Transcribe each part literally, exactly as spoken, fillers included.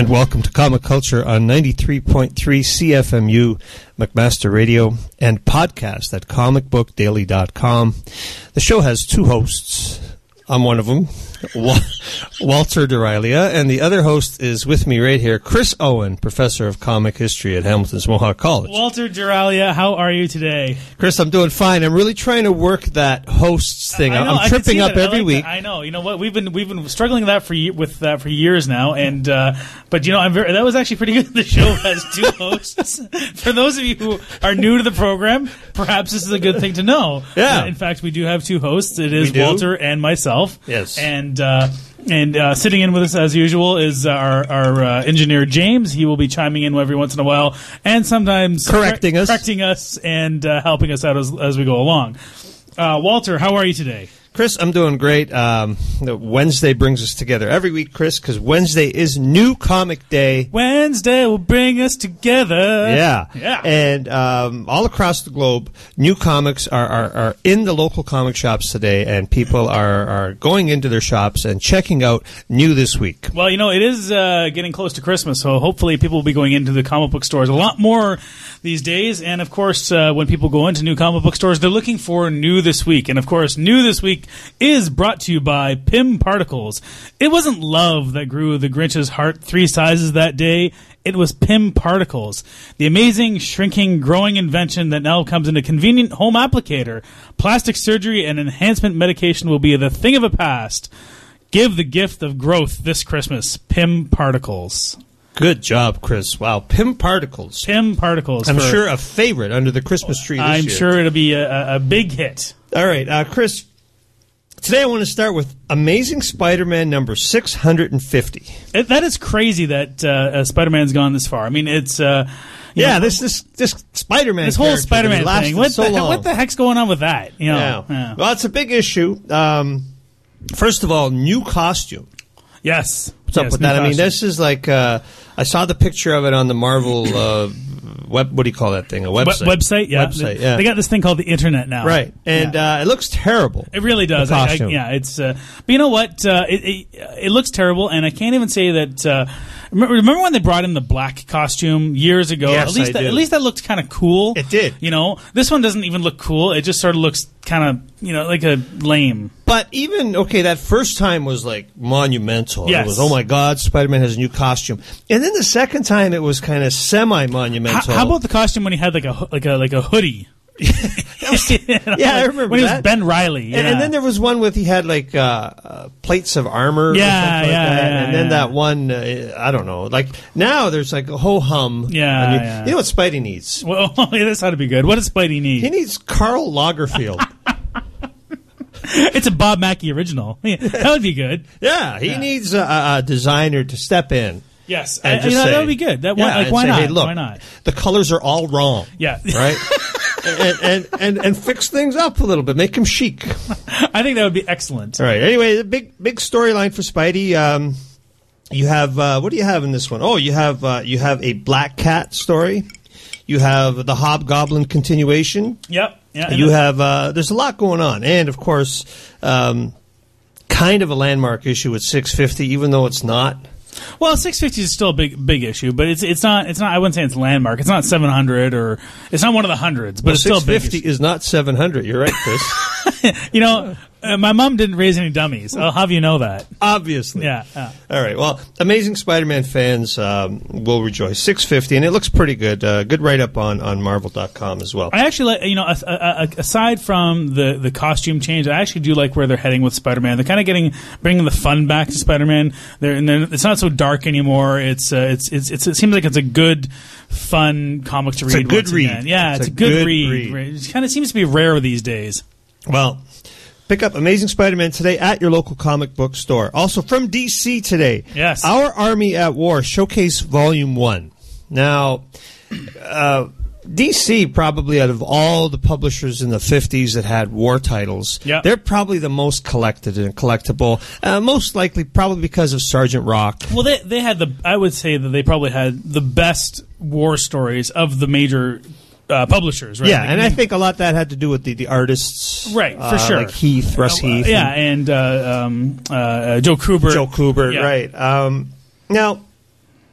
and welcome to Comic Culture on ninety-three point three C F M U, McMaster Radio, and podcast at comic book daily dot com. The show has two hosts. I'm one of them, Wa- Walter Derilia, and the other host is with me right here, Chris Owen, professor of comic history at Hamilton's Mohawk College. Walter Derilia, how are you today? Chris, I'm doing fine. I'm really trying to work that hosts thing. I know, I'm tripping up every like week. That. I know. You know what? We've been we've been struggling with that for with that for years now, and uh, but you know, I'm very, that was actually pretty good. The show has two hosts. For those of you who are new to the program, perhaps this is a good thing to know. Yeah. Uh, in fact, we do have two hosts. It is We do. Walter and myself. Yes. And uh, and uh, sitting in with us as usual is our our uh, engineer James. He will be chiming in every once in a while and sometimes Correcting corre- us. correcting us and uh, helping us out as as we go along. Uh, Walter, how are you today? Chris, I'm doing great. Um, Wednesday brings us together every week, Chris, because Wednesday is New Comic Day. Wednesday will bring us together. Yeah. Yeah. And um, all across the globe, new comics are, are, are in the local comic shops today, and people are, are going into their shops and checking out new this week. Well, you know, it is uh, getting close to Christmas, so hopefully people will be going into the comic book stores a lot more these days. And, of course, uh, when people go into new comic book stores, they're looking for new this week. And, of course, new this week is brought to you by Pym Particles. It wasn't love that grew the Grinch's heart three sizes that day. It was Pym Particles, the amazing, shrinking, growing invention that now comes in a convenient home applicator. Plastic surgery and enhancement medication will be the thing of the past. Give the gift of growth this Christmas. Pym Particles. Good job, Chris. Wow, Pym Particles. Pym Particles. I'm for, sure a favorite under the Christmas tree this I'm year. sure it'll be a, a big hit. All right, uh, Chris, today I want to start with Amazing Spider-Man number six hundred fifty. It, that is crazy that uh, uh, Spider-Man's gone this far. I mean, it's... Uh, Yeah, know, this this this Spider-Man This whole character Spider-Man that lasted thing. What, so the, long. what the heck's going on with that? You know, Yeah. yeah. Well, it's a big issue. Um, first of all, new costume. Yes. What's up yes, with new that? I mean, costume. this is like uh, I saw the picture of it on the Marvel uh, web. What do you call that thing? A We- website. website, yeah. Website, they, yeah. they got this thing called the internet now. Right, and Yeah. uh, it looks terrible. It really does. The I- I- costume. yeah, it's. Uh, but you know what? Uh, it, it it looks terrible, and I can't even say that. Uh, remember, remember when they brought in the black costume years ago? Yes, at least I that, do. at least that looked kind of cool. It did. You know, this one doesn't even look cool. It just sort of looks kind of you know like a lame. But even okay, that first time was like monumental. Yes. It was, oh my God, Spider-Man has a new costume. And then the second time, it was kind of semi-monumental. How, how about the costume when he had like a ho- like a like a hoodie? Yeah, I remember when he was that. Ben Riley. And, yeah. and then there was one with he had like uh, uh, plates of armor. or Yeah, something like yeah, that. yeah, And then yeah. that one, uh, I don't know. Like now, there's like a ho hum. Yeah, And you, yeah. you know what Spidey needs? Well, this ought to be good. What does Spidey need? He needs Karl Lagerfeld. It's a Bob Mackie original. Yeah, that would be good. Yeah, he Yeah. needs a, a designer to step in. Yes, And I- just you know, say, that would be good. That yeah, why, like, and why say, not? Hey, look, why not? the colors are all wrong. Yeah, Right? and, and, and, and fix things up a little bit. Make them chic. I think that would be excellent. All right. Anyway, the big big storyline for Spidey. Um, you have uh, what do you have in this one? Oh, you have uh, you have a Black Cat story. You have the Hobgoblin continuation. Yep. Yeah. You have uh, there's a lot going on, and of course, um, kind of a landmark issue with six fifty, even though it's not. Well, six fifty is still a big big issue, but it's it's not it's not. I wouldn't say it's landmark. It's not seven hundred or it's not one of the hundreds, but Well, it's still a big six fifty issue. is not seven hundred. You're right, Chris. You know, uh, my mom didn't raise any dummies. I'll have you know that. Obviously. Yeah. yeah. All right. Well, Amazing Spider-Man fans um, will rejoice. six fifty, and it looks pretty good. Uh, good write-up on, on Marvel dot com as well. I actually like, you know, a, a, a, aside from the, the costume change, I actually do like where they're heading with Spider-Man. They're kind of getting bringing the fun back to Spider-Man. They're, and they're, it's not so dark anymore. It's, uh, it's it's it's it seems like it's a good, fun comic to It's a read. good once read. again. Yeah, It's it's, a a good, good read. read. It kind of seems to be rare these days. Well, pick up Amazing Spider-Man today at your local comic book store. Also from D C today, Yes. Our Army at War Showcase Volume one. Now, uh, D C probably out of all the publishers in the fifties that had war titles, Yeah. they're probably the most collected and collectible, uh, most likely probably because of Sergeant Rock. Well, they they had the. I would say that they probably had the best war stories of the major uh, publishers. Right? Yeah, Like, and I mean, think a lot of that had to do with the, the artists. Right, for uh, sure. Like Heath, Russ Uh, Heath. yeah, and and uh, um, uh, Joe Kubert. Joe Kubert, Yeah. right. Um, now,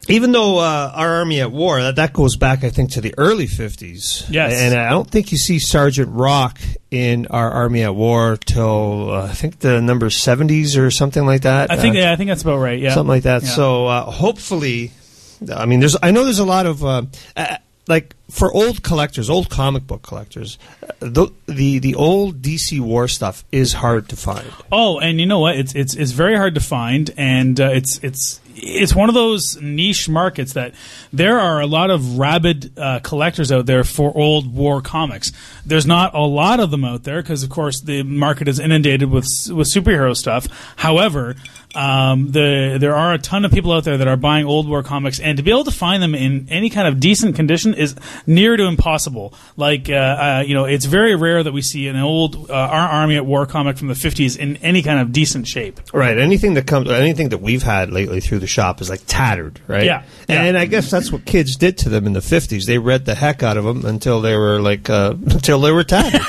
even though uh, Our Army at War, that, that goes back, I think, to the early fifties. Yes. And I don't think you see Sergeant Rock in Our Army at War till, uh, I think, the number seventies or something like that. I think uh, yeah, I think that's about right, yeah. Something like that. Yeah. So uh, hopefully, I mean, there's. I know there's a lot of, uh, uh, like, for old collectors, old comic book collectors, uh, the, the the old D C War stuff is hard to find. Oh, and you know what? It's it's it's very hard to find, and uh, it's it's it's one of those niche markets that there are a lot of rabid uh, collectors out there for old war comics. There's not a lot of them out there because, of course, the market is inundated with with superhero stuff. However, um, the there are a ton of people out there that are buying old war comics, and to be able to find them in any kind of decent condition is near to impossible. Like, uh, uh, you know, it's very rare that we see an old uh, Our Army at War comic from the fifties in any kind of decent shape. Right. Anything that comes, anything that we've had lately through the shop is like tattered, right? Yeah. And, yeah. and I guess that's what kids did to them in the fifties. They read the heck out of them until they were like, uh, until they were tattered.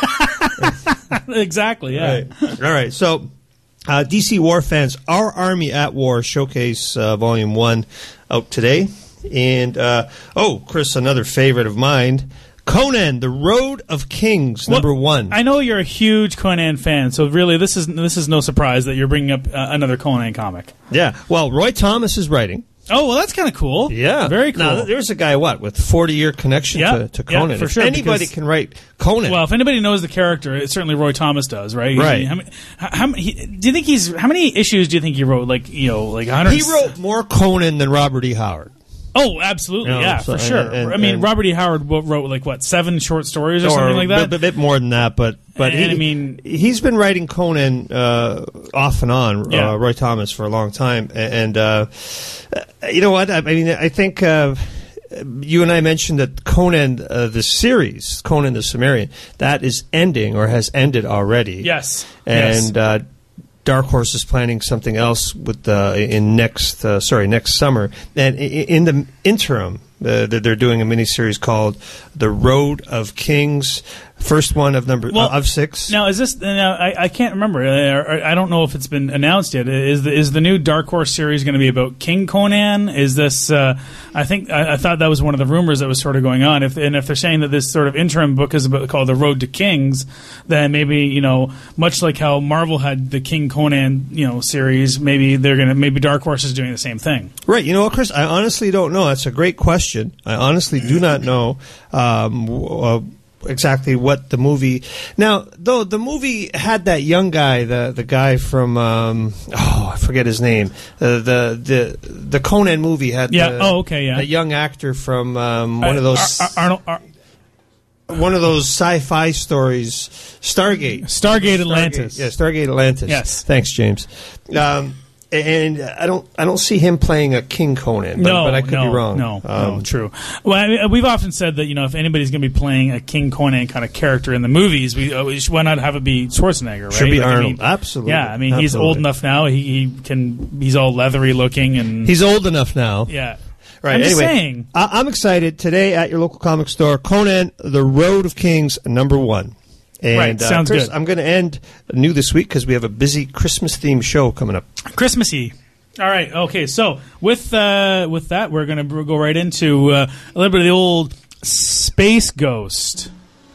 Exactly. Yeah. Right. All right. So, uh, D C War fans, Our Army at War Showcase uh, Volume One out today. And, uh, oh, Chris, another favorite of mine, Conan, The Road of Kings, Well, number one. I know you're a huge Conan fan, so really this is this is no surprise that you're bringing up uh, another Conan comic. Yeah. Well, Roy Thomas is writing. Oh, well, that's kind of cool. Yeah. Very cool. Now, there's a guy, what, with forty-year connection Yeah. to, to Yeah, Conan. for If sure, anybody because- can write Conan. Well, if anybody knows the character, it's certainly Roy Thomas does, right? Right. How many, how, how many- he, do you think he's how many issues do you think he wrote? Like you know, like one hundred. he wrote more Conan than Robert E. Howard. Oh, absolutely, You know, yeah, so- for sure. and- and- I mean, and- Robert E. Howard wo- wrote like what seven short stories or, something like that. A bit more than that, but but And, he, I mean- he's been writing Conan uh, off and on, Yeah. uh, Roy Thomas, for a long time, and uh, you know what? I mean, I think uh, you and I mentioned that Conan, uh, the series, Conan the Cimmerian, that is ending or has ended already. Yes, and yes. uh, Dark Horse is planning something else with uh, in next uh, sorry next summer, and i- in the interim, uh, they're doing a miniseries called The Road of Kings. First one of number Well, uh, of six. Now, is this? Now, I, I can't remember. Uh, I don't know if it's been announced yet. Is the is the new Dark Horse series going to be about King Conan? Is this? Uh, I think I, I thought that was one of the rumors that was sort of going on. If and if they're saying that this sort of interim book is about, called The Road to Kings, then maybe you know, much like how Marvel had the King Conan you know series, maybe they're gonna maybe Dark Horse is doing the same thing. Right. You know what, Chris? I honestly don't know. That's a great question. I honestly do not know. Um, w- uh, exactly what the movie now though the movie had that young guy, the the guy from um, oh I forget his name, uh, the the the Conan movie had Yeah. the, Oh, okay. Yeah. a young actor from um, one of those Ar- Ar- Arnold. Ar- one of those sci-fi stories, Stargate. Stargate Atlantis. Stargate, yeah, Stargate Atlantis. Yes. Thanks, James. Um, and I don't, I don't see him playing a King Conan, but, no, but I could no, be wrong. No, Um, no, true. Well, I mean, we've often said that you know if anybody's going to be playing a King Conan kind of character in the movies, we, uh, we should, why not have it be Schwarzenegger? Right? Should be Like, I Arnold. mean, Absolutely. Yeah, I mean he's Absolutely. old enough now. He, he can. He's all leathery looking and He's old enough now. yeah. Right. I'm just anyway, saying. I- I'm excited today at your local comic store. Conan: The Road of Kings, number one. And, Right, sounds uh, Chris, good. I'm going to end new this week because we have a busy Christmas themed show coming up. Christmassy. All right. Okay. So with uh, with that, we're going to go right into uh, a little bit of the old Space Ghost.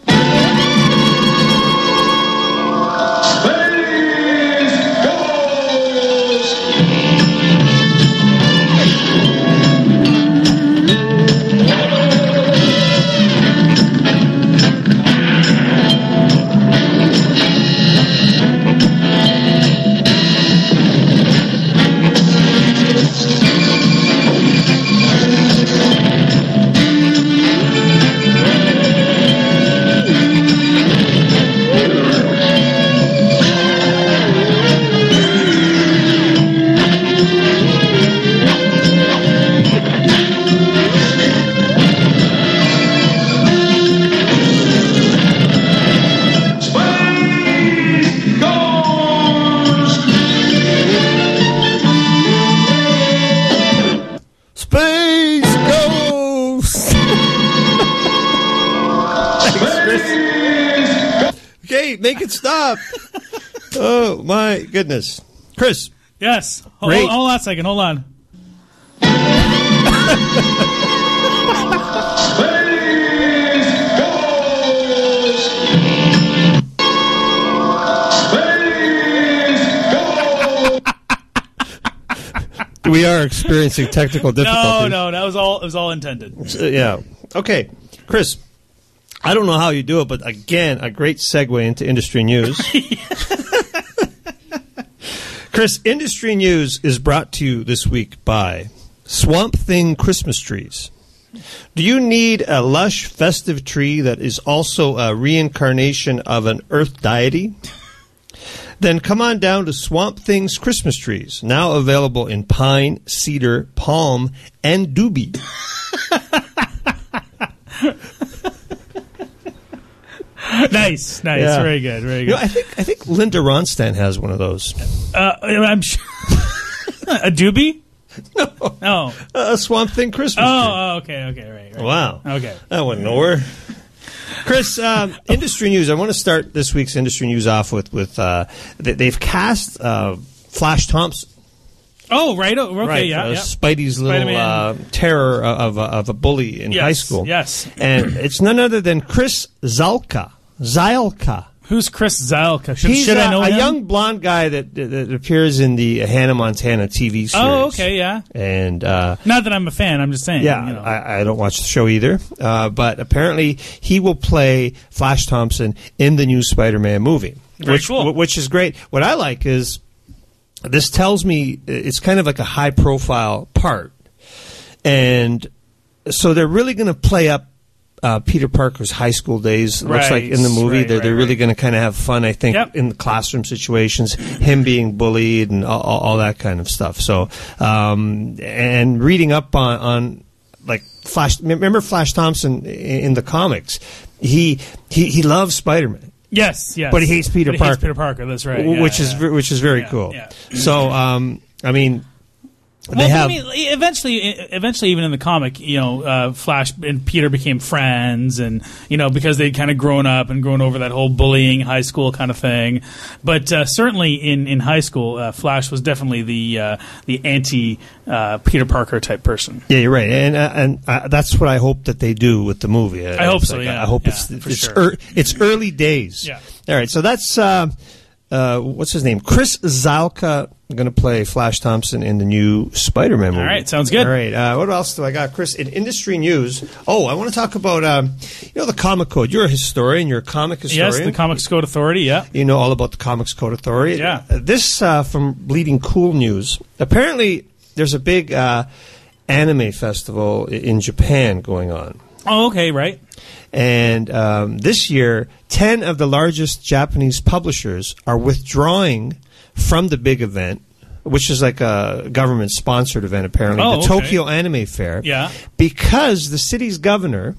Space Ghost! Thanks, Chris. Okay, make it stop. Oh, my goodness. Chris. Yes. Hold, Great. hold on a second. Hold on. We are experiencing technical difficulties. No, no, that was all. It was all intended. Uh, yeah. Okay, Chris. I don't know how you do it, but again, a great segue into industry news. Chris, industry news is brought to you this week by Swamp Thing Christmas trees. Do you need a lush, festive tree that is also a reincarnation of an earth deity? Then come on down to Swamp Thing's Christmas trees, now available in pine, cedar, palm, and doobie. Nice, nice, Yeah. very good, very You good. know, I think I think Linda Ronstadt has one of those. Uh, I'm sure. A doobie? No, Oh, a Swamp Thing Christmas tree. oh, oh, okay, okay, right, right. Wow. Okay. That went nowhere. Chris, um, industry news. I want to start this week's industry news off with, with uh, they, they've cast uh, Flash Thompson. Oh, right. Oh, okay, right, yeah, uh, yeah. Spidey's little Spider-Man. uh, terror of, of, of a bully in Yes, high school. yes. And it's none other than Chris Zalka. Zylka. Who's Chris Zylka? Should, He's should a, I know a him? young blonde guy that, that appears in the Hannah Montana T V series. Oh, okay, yeah. And uh, Not that I'm a fan. I'm just saying. yeah, you know. I, I don't watch the show either. Uh, but apparently, he will play Flash Thompson in the new Spider-Man movie, Very which cool. which is great. What I like is this tells me it's kind of like a high-profile part, and so they're really going to play up Uh, Peter Parker's high school days. It looks Right, like in the movie right, they're, right, they're really right. going to kind of have fun, I think, Yep. in the classroom situations, him being bullied and all, all, all that kind of stuff. So, um, and reading up on, on like Flash, remember Flash Thompson in, in the comics? He, he, he loves Spider-Man. Yes, yes. But he hates Peter But he Parker. hates Peter Parker, that's right. w- yeah, which is yeah. ve- which is very Yeah, cool. yeah. So, um, I mean, Well, they but have. I mean, eventually, eventually, even in the comic, you know, uh, Flash and Peter became friends, and you know, because they'd kind of grown up and grown over that whole bullying high school kind of thing. But uh, certainly in, in high school, uh, Flash was definitely the uh, the anti uh, Peter Parker type person. Yeah, you're right, and uh, and uh, that's what I hope that they do with the movie. I hope It's so, like, yeah, I hope yeah, it's for it's sure. ear it's early days. Yeah. All right, so that's uh, uh, what's his name? Chris Zylka going to play Flash Thompson in the new Spider-Man movie. All right, sounds good. All right, uh, what else do I got, Chris? In industry news, oh, I want to talk about um, you know the Comic Code. You're a historian. You're a comic historian. Yes, the Comics Code Authority. Yeah. You know all about the Comics Code Authority. Yeah. Uh, This uh, from Bleeding Cool News. Apparently, there's a big uh, anime festival i- in Japan going on. Oh, okay, right. And um, this year, ten of the largest Japanese publishers are withdrawing from the big event, which is like a government-sponsored event, apparently, Oh, the okay. Tokyo Anime Fair, Yeah. because the city's governor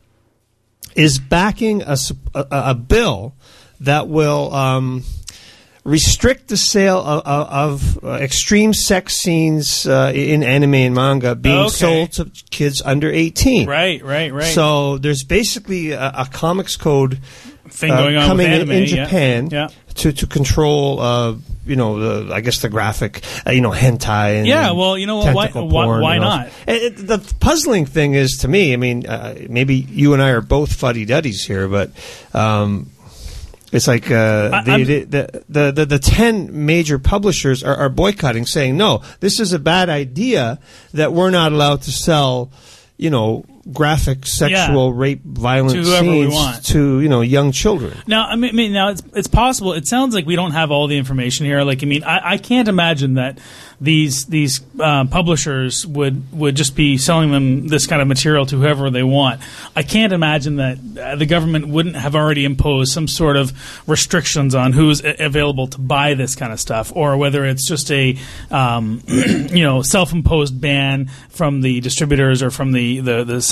is backing a, sup- a, a bill that will um, restrict the sale of, of, of uh, extreme sex scenes uh, in anime and manga being Okay. sold to kids under eighteen. Right, right, right. So there's basically a, a comics code Thing uh, going on coming with in, anime in yeah. Japan Yeah. to to control, uh, you know, the, I guess the graphic, uh, you know, hentai. And Yeah, well, you know what, why- tentacle why- porn why and all. not? It, it- the puzzling thing is to me. I mean, uh, maybe you and I are both fuddy duddies here, but. Um, It's like uh, I- the, I'm- the, the, the, the, the ten major publishers are, are boycotting, saying, no, this is a bad idea that we're not allowed to sell, you know, graphic sexual Yeah. rape violent To whoever we scenes want. to, you know, young children. Now, I mean, I mean, now it's it's possible. It sounds like we don't have all the information here. Like, I mean, I, I can't imagine that these these uh, publishers would would just be selling them this kind of material to whoever they want. I can't imagine that uh, the government wouldn't have already imposed some sort of restrictions on who's a- available to buy this kind of stuff, or whether it's just a um, you know self-imposed ban from the distributors or from the the, the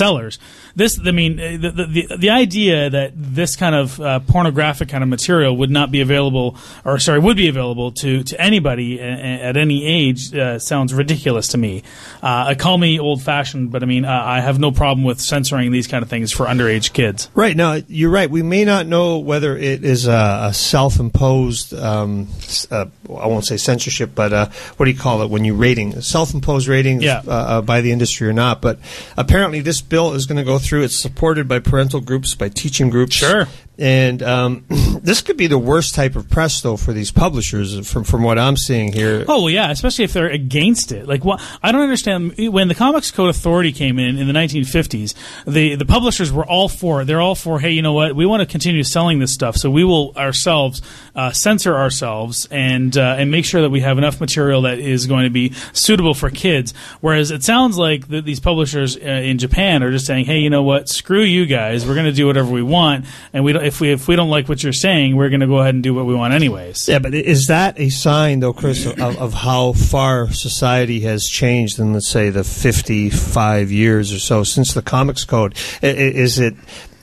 sellers. This, I mean, the the, the idea that this kind of uh, pornographic kind of material would not be available, or sorry, would be available to, to anybody a, a, at any age uh, sounds ridiculous to me. Uh, call me old-fashioned, but I mean, uh, I have no problem with censoring these kind of things for underage kids. Right. Now, you're right. We may not know whether it is a, a self-imposed, um, uh, I won't say censorship, but uh, what do you call it when you rating? Self-imposed ratings Yeah. uh, uh, by the industry or not. But apparently this bill is going to go through. It's supported by parental groups, by teaching groups. Sure. And um, this could be the worst type of press, though, for these publishers, from from what I'm seeing here. Oh, well, yeah, especially if they're against it. Like, what, I don't understand. When the Comics Code Authority came in in the nineteen fifties, the, the publishers were all for it. They're all for, hey, you know what? We want to continue selling this stuff, so we will ourselves uh, censor ourselves and uh, and make sure that we have enough material that is going to be suitable for kids. Whereas it sounds like the, these publishers uh, in Japan are just saying, hey, you know what? Screw you guys. We're going to do whatever we want, and we don't. If we if we don't like what you're saying, we're going to go ahead and do what we want anyways. Yeah, but is that a sign, though, Chris, of, of how far society has changed in, let's say, the fifty-five years or so since the Comics Code? Is it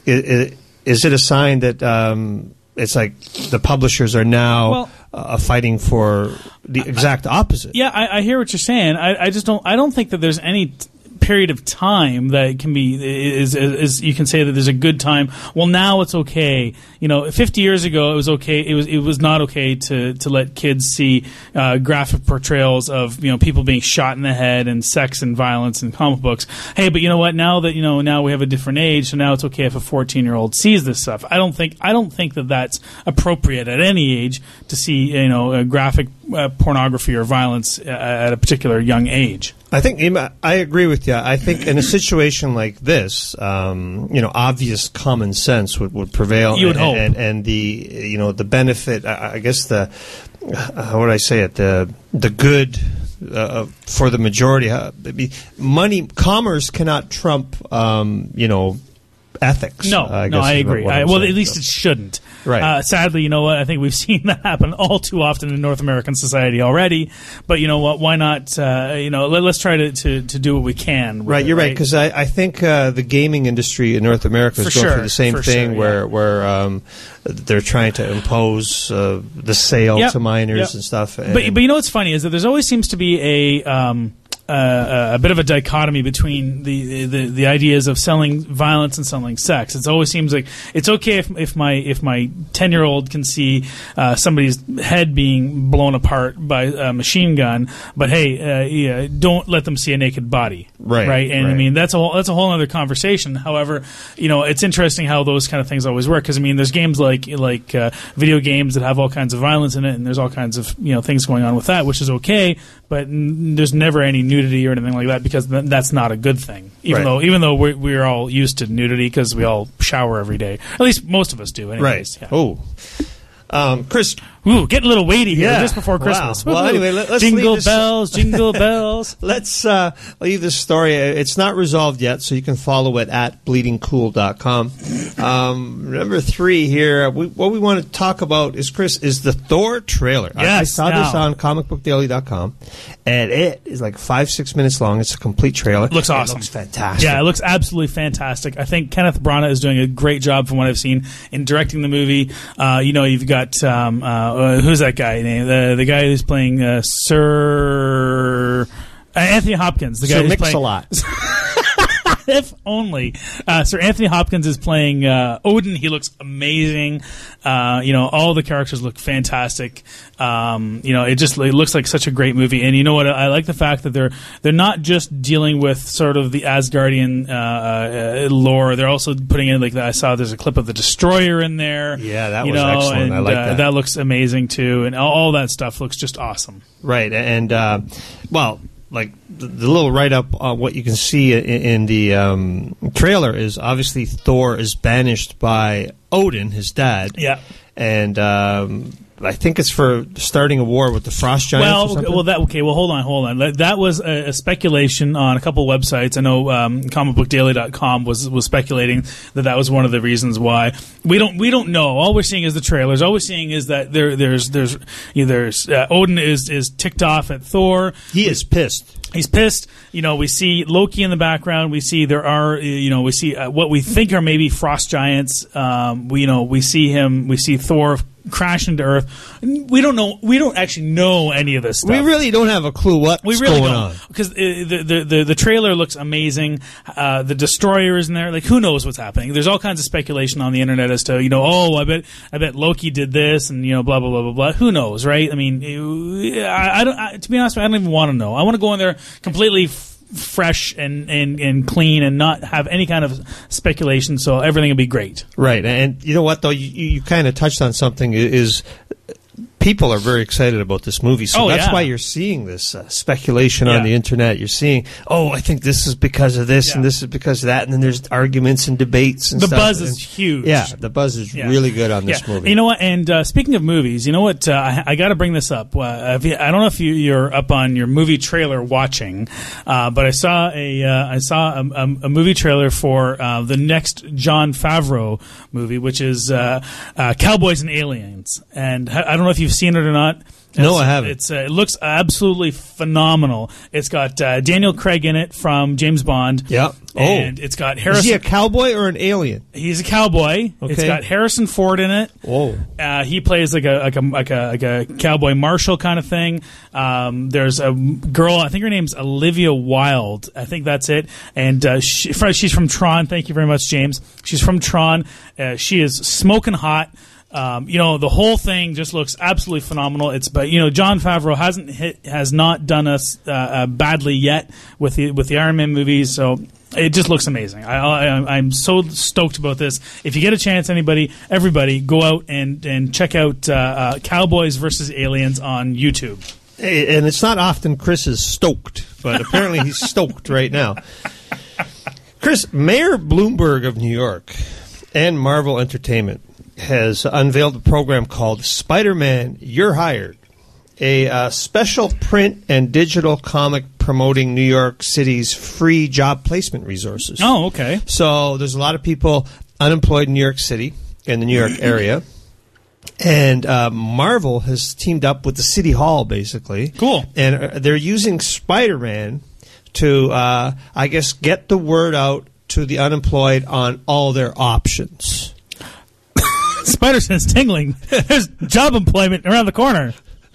is it a sign that um, it's like the publishers are now well, uh, fighting for the exact opposite? Yeah, I, I hear what you're saying. I, I just don't. I don't think that there's any T- period of time that can be is, is is you can say that there's a good time. Well, now it's okay. You know, fifty years ago it was okay. It was it was not okay to to let kids see uh, graphic portrayals of, you know, people being shot in the head and sex and violence in comic books. Hey, but you know what? Now that you know now we have a different age, so now it's okay if a fourteen year old sees this stuff. I don't think I don't think that that's appropriate at any age to see, you know, a graphic uh, pornography or violence uh, at a particular young age. I think I agree with you. I think in a situation like this, um, you know, obvious common sense would, would prevail. You would and, hope. And, and the, you know, the benefit, I, I guess the, uh, how would I say it, the the good uh, for the majority. Uh, money, commerce cannot trump, um, you know, ethics. No, uh, I no, guess I is agree. what I, I'm well, saying, at least so. it shouldn't. Right. Uh, sadly, you know what? I think we've seen that happen all too often in North American society already. But you know what? Why not? Uh, you know, let, let's try to, to, to do what we can. Right, it, you're right. right Because I, I think uh, the gaming industry in North America is For going sure, through the same for thing, sure, where yeah. where um, they're trying to impose uh, the sale Yep, to minors yep. and stuff. And, But but you know what's funny is that there's always seems to be a um, uh, a bit of a dichotomy between the, the the ideas of selling violence and selling sex. It always seems like it's okay if if my if my ten year old can see uh, somebody's head being blown apart by a machine gun, but hey, uh, yeah, don't let them see a naked body. Right, right. And right. I mean that's a whole, that's a whole other conversation. However, you know, it's interesting how those kind of things always work, because I mean there's games like like uh, video games that have all kinds of violence in it, and there's all kinds of, you know, things going on with that, which is okay, but n- there's never any nudity or anything like that, because th- that's not a good thing. Even Right. though even though we're, we're all used to nudity because we all shower every day, at least most of us do. Anyways. right. Yeah. Oh, um, Chris. Ooh, getting a little weighty here Yeah. just before Wow. Christmas. Well, Woo-hoo. anyway, let- let's jingle leave this- bells, jingle bells. Let's uh, leave this story. It's not resolved yet, so you can follow it at bleeding cool dot com. Um, number three here, we, what we want to talk about is, Chris, is the Thor trailer. I, I Yes, saw this now. on comic book daily dot com, and it is like five, six minutes long. It's a complete trailer. Looks awesome. It looks fantastic. Yeah, it looks absolutely fantastic. I think Kenneth Branagh is doing a great job from what I've seen in directing the movie. Uh, you know, you've got um, uh, who's that guy? The the guy who's playing uh, Sir uh, Anthony Hopkins. The guy Sir who's playing Mix-a-Lot. If only. Uh, Sir Anthony Hopkins is playing uh, Odin. He looks amazing. Uh, you know, all the characters look fantastic. Um, you know, it just it looks like such a great movie. And you know what? I like the fact that they're they're not just dealing with sort of the Asgardian uh, uh, lore. They're also putting in, like, I saw there's a clip of the Destroyer in there. Yeah, that you was know, excellent. And, I like uh, that. That looks amazing too, and all, all that stuff looks just awesome. Right, and uh, well, like the, the little write up on what you can see in, in the um, trailer is obviously Thor is banished by Odin, his dad. Yeah. And um, I think it's for starting a war with the Frost Giants. or Well, something. well, that okay. Well, hold on, hold on. That, that was a, a speculation on a couple of websites. I know um, comic book daily dot com was was speculating that that was one of the reasons why. We don't we don't know. All we're seeing is the trailers. All we're seeing is that there there's there's you know, there's uh, Odin is is ticked off at Thor. he is pissed. He's pissed. You know, we see Loki in the background. We see there are, you know, we see uh, what we think are maybe frost giants. Um, we, you know, we see him. We see Thor crash into Earth. We don't know. We don't actually know any of this stuff. We really don't have a clue what's we really going don't. on Because the, the the the trailer looks amazing. Uh, the Destroyer is in there. Like, who knows what's happening? There's all kinds of speculation on the internet as to, you know, oh, I bet I bet Loki did this, and, you know, blah blah blah blah blah. Who knows, right? I mean, it, I, I don't. I, to be honest, I don't even want to know. I want to go in there completely f- fresh and, and, and clean and not have any kind of speculation, so everything will be great. Right. And you know what, though? You, you kind of touched on something is people are very excited about this movie, so oh, that's yeah. why you're seeing this uh, speculation yeah. on the internet. You're seeing, oh, I think this is because of this, yeah. and this is because of that, and then there's arguments and debates and the stuff. buzz and, is huge. Yeah, the buzz is yeah. really good on this yeah. movie. You know what? And uh, speaking of movies, you know what? Uh, I, I got to bring this up. Uh, if you, I don't know if you, you're up on your movie trailer watching, uh, but I saw a uh, I saw a, a, a movie trailer for uh, the next Jon Favreau movie, which is uh, uh, Cowboys and Aliens. And I don't know if you've seen it or not. It's, no, I haven't. It's, uh, it looks absolutely phenomenal. It's got uh, Daniel Craig in it from James Bond. Yeah. Oh. And it's got Harrison. Is he a cowboy or an alien? He's a cowboy. Okay. It's got Harrison Ford in it. Whoa. Uh, he plays like a like a like a like a cowboy marshal kind of thing. Um, there's a girl. I think her name's Olivia Wilde. I think that's it. And uh, she, she's from Tron. Thank you very much, James. She's from Tron. Uh, she is smoking hot. Um, you know, the whole thing just looks absolutely phenomenal. It's, but you know, Jon Favreau hasn't hit, has not done us uh, uh, badly yet with the with the Iron Man movies. So it just looks amazing. I, I, I'm so stoked about this. If you get a chance, anybody, everybody, go out and and check out uh, uh, Cowboys versus Aliens on YouTube. Hey, and it's not often Chris is stoked, but apparently he's stoked right now. Chris, Mayor Bloomberg of New York and Marvel Entertainment has unveiled a program called Spider-Man You're Hired, a uh, special print and digital comic promoting New York City's free job placement resources. Oh, okay. So there's a lot of people unemployed in New York City, in the New York area, and uh, Marvel has teamed up with the City Hall, basically. Cool. And uh, they're using Spider-Man to, uh, I guess, get the word out to the unemployed on all their options. Spider sense tingling. There's job employment around the corner.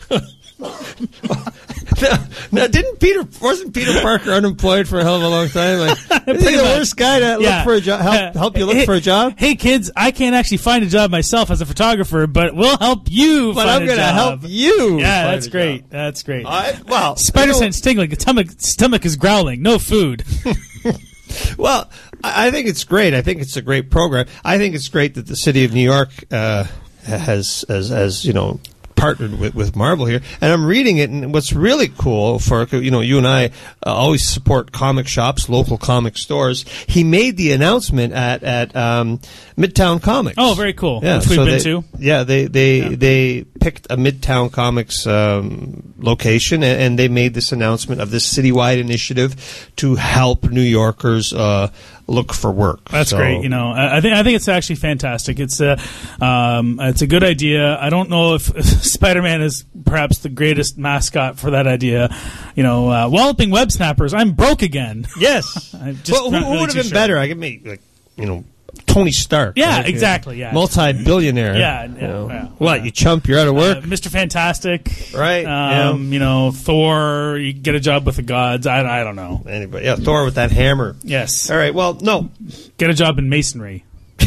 now, now, didn't Peter wasn't Peter Parker unemployed for a hell of a long time? Like, is he the much. worst guy to Yeah. look for a job? Help, help you look hey, for a job? Hey kids, I can't actually find a job myself as a photographer, but we'll help you. But find I'm a going to job. help you. Yeah, find that's a great. job. That's great. I, well, Spider you know, sense tingling. The stomach, stomach is growling. No food. Well, I I think it's great. I think it's a great program. I think it's great that the city of New York uh, has, as, as you know, partnered with, with Marvel here, and I'm reading it, and what's really cool for, you know, you and I uh, always support comic shops, local comic stores. He made the announcement at at um, Midtown Comics. Oh, very cool. Yeah, Which we've so been they, to. Yeah, they they Yeah. they picked a Midtown Comics um, location, and, and they made this announcement of this citywide initiative to help New Yorkers uh, look for work. That's So- great. You know, I I think I think it's actually fantastic. It's a um, it's a good idea. I don't know if Spider-Man is perhaps the greatest mascot for that idea. You know, uh, walloping web snappers. I'm broke again. Yes. I'm just well, who, not who really would have too been sure. better? I could make, like, you know, Tony Stark. Yeah, right? exactly. Yeah. Multi-billionaire. Yeah, You yeah, know. yeah. What, you chump, you're out of work? Uh, Mister Fantastic, Right, Um, You know, Thor. You get a job with the gods. I, I don't know. Anybody? Yeah, Thor with that hammer. Yes, All right, well, no. get a job in masonry.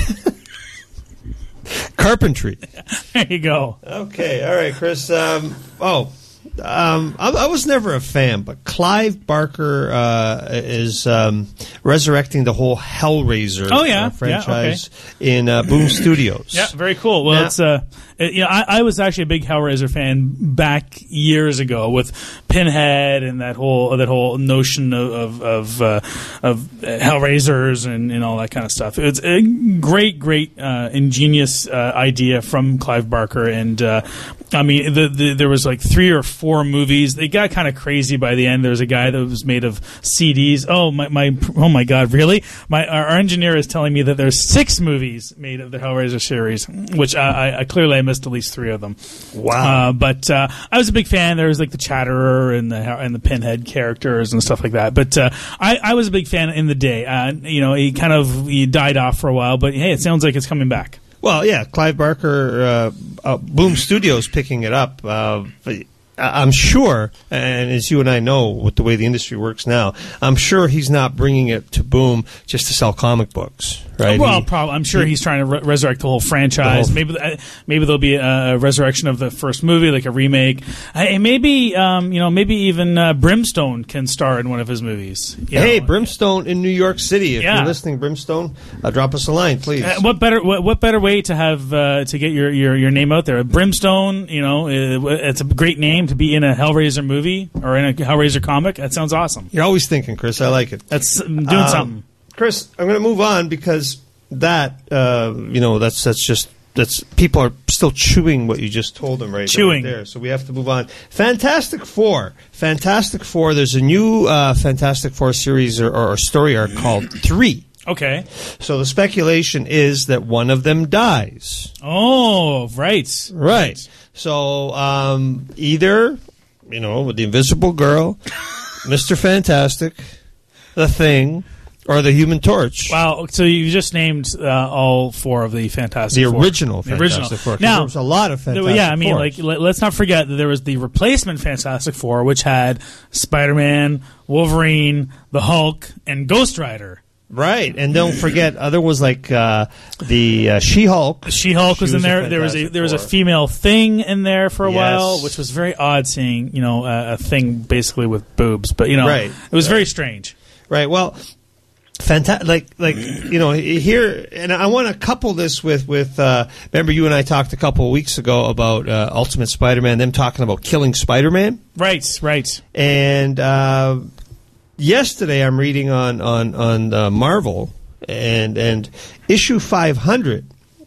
Carpentry. There you go. Okay, all right, Chris. Um, oh, um, I, I was never a fan, but Clive Barker uh, is um, resurrecting the whole Hellraiser Oh, yeah. uh, franchise Yeah, in uh, Boom Studios. Yeah, very cool. Well, Now- it's uh, it, you know, I, I was actually a big Hellraiser fan back years ago with Pinhead and that whole that whole notion of of of, uh, of Hellraisers and, and all that kind of stuff. It's a great, great, uh, ingenious uh, idea from Clive Barker, and uh, I mean, the, the, there was like three or four. Four movies. They got kind of crazy by the end. There was a guy that was made of C Ds. Oh my, my oh my God, really? My our engineer is telling me that there's six movies made of the Hellraiser series, which I, I clearly I missed at least three of them. Wow! Uh, but uh, I was a big fan. There was like the Chatterer and the and the Pinhead characters and stuff like that. But uh, I, I was a big fan in the day. Uh, you know, he kind of he died off for a while, but hey, it sounds like it's coming back. Well, yeah, Clive Barker, uh, uh, Boom Studios picking it up. Uh, I'm sure, and as you and I know with the way the industry works now, I'm sure he's not bringing it to Boom just to sell comic books, right? Well, he, probably. I'm sure he, he's trying to re- resurrect the whole franchise. The whole maybe, uh, maybe there'll be a resurrection of the first movie, like a remake. Uh, maybe, um, you know, maybe even uh, Brimstone can star in one of his movies. You hey, know? Brimstone in New York City. If yeah. you're listening, Brimstone, uh, drop us a line, please. Uh, what better, what, what better way to have uh, to get your, your, your name out there? Brimstone, you know, it, it's a great name to be in a Hellraiser movie or in a Hellraiser comic. That sounds awesome. You're always thinking, Chris. I like it. That's doing um, something. Chris, I'm going to move on because that, uh, you know, that's that's just that's people are still chewing what you just told them right, chewing. right there. So we have to move on. Fantastic Four, Fantastic Four. There's a new uh, Fantastic Four series or, or story arc called Three. Okay. So the speculation is that one of them dies. Oh, right. Right. right. So um, either, you know, with the Invisible Girl, Mister Fantastic, the Thing, or the Human Torch. Wow. So you just named uh, all four of the Fantastic the Four. Original The Fantastic original. Four. Now, there was a lot of Fantastic Yeah, I mean, Fours. like, let, let's not forget that there was the replacement Fantastic Four, which had Spider-Man, Wolverine, the Hulk, and Ghost Rider. Right, and don't forget, other was like uh, the uh, She-Hulk. She-Hulk She was in was a there. There was a Fantastic there was a Four. female Thing in there for a Yes. while, which was very odd seeing, you know, a, a thing basically with boobs. But you know, Right, it was right. very strange. Right. Well, fantastic. Like, like you know, here, and I want to couple this with with. Uh, remember, you and I talked a couple of weeks ago about uh, Ultimate Spider-Man. Them talking about killing Spider-Man. Right. Right. And uh, yesterday, I'm reading on on on uh, Marvel and and issue five hundred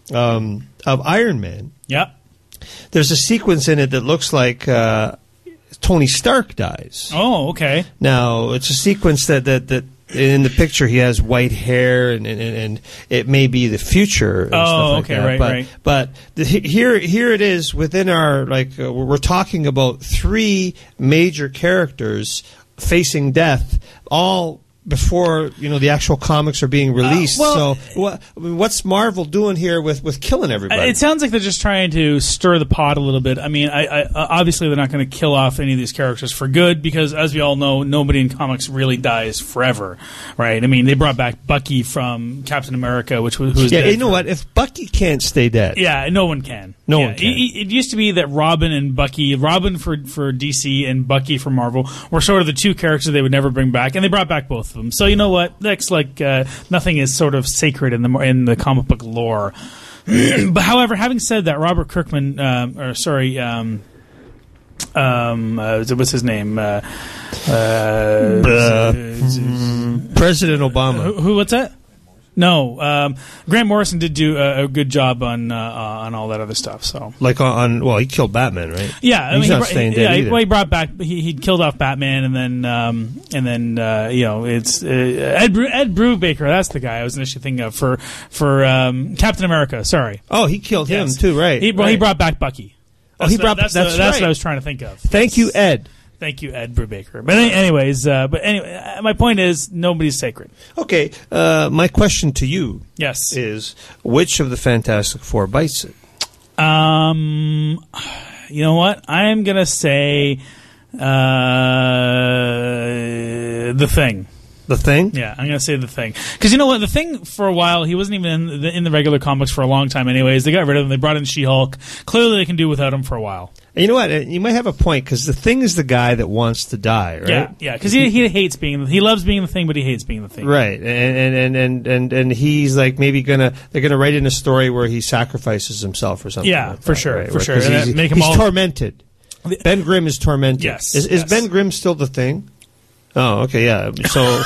um, of Iron Man. Yep. There's a sequence in it that looks like uh, Tony Stark dies. Oh, okay. Now, it's a sequence that, that, that in the picture he has white hair and, and, and it may be the future and Oh, stuff like okay, that. right, but, right. But the, here here it is within our, like, uh, we're talking about three major characters facing death, all before, you know, the actual comics are being released. Uh, well, so what, I mean, what's Marvel doing here with, with killing everybody? It sounds like they're just trying to stir the pot a little bit. I mean, I, I, obviously they're not going to kill off any of these characters for good because, as we all know, nobody in comics really dies forever, right? I mean, they brought back Bucky from Captain America, which was who was yeah, dead you know for- what? If Bucky can't stay dead, Yeah, no one can. No Yeah, one can. It, it used to be that Robin and Bucky, Robin for, for D C and Bucky for Marvel, were sort of the two characters they would never bring back, and they brought back both of them. So you know what? That's like uh, nothing is sort of sacred in the in the comic book lore. But however, having said that, Robert Kirkman, um, or sorry, um, um, uh, what's his name? Uh, uh, Uh, President Obama. who, who? What's that? No, um, Grant Morrison did do a, a good job on uh, on all that other stuff. So Like on, on, well, he killed Batman, right? yeah, I He's mean, not he, brought- staying he- dead yeah, he- either. well, he brought back he he killed off Batman, and then um, and then uh, you know it's uh, Ed Bru- Ed Brubaker. That's the guy I was initially thinking of for for um, Captain America. Sorry, Oh, he killed Yes. him too, right? He, well, he right. brought back Bucky. Oh, he the- brought- that's that's the, that's right. what I was trying to think of. Thank you, Ed. Thank you, Ed Brubaker. But any, anyways, uh, but anyway, uh, my point is nobody's sacred. Okay, uh, my question to you Yes. is: which of the Fantastic Four bites it? Um, you know what? I'm gonna say uh, the Thing. The Thing? Yeah, I'm gonna say the Thing because you know what, the Thing for a while he wasn't even in the, in the regular comics for a long time. Anyways, they got rid of him. They brought in She-Hulk. Clearly, they can do without him for a while. And you know what? You might have a point because the Thing is the guy that wants to die, right? Yeah, yeah, because he he hates being he loves being the Thing, but he hates being the Thing. Right, and and, and, and, and and he's like maybe gonna they're gonna write in a story where he sacrifices himself or something. Yeah, like for that, sure, right? for Where- sure. 'cause And he's, that make him he's all- tormented. Ben Grimm is tormented. Yes, is, is yes. Ben Grimm still the Thing? Oh, okay, yeah. So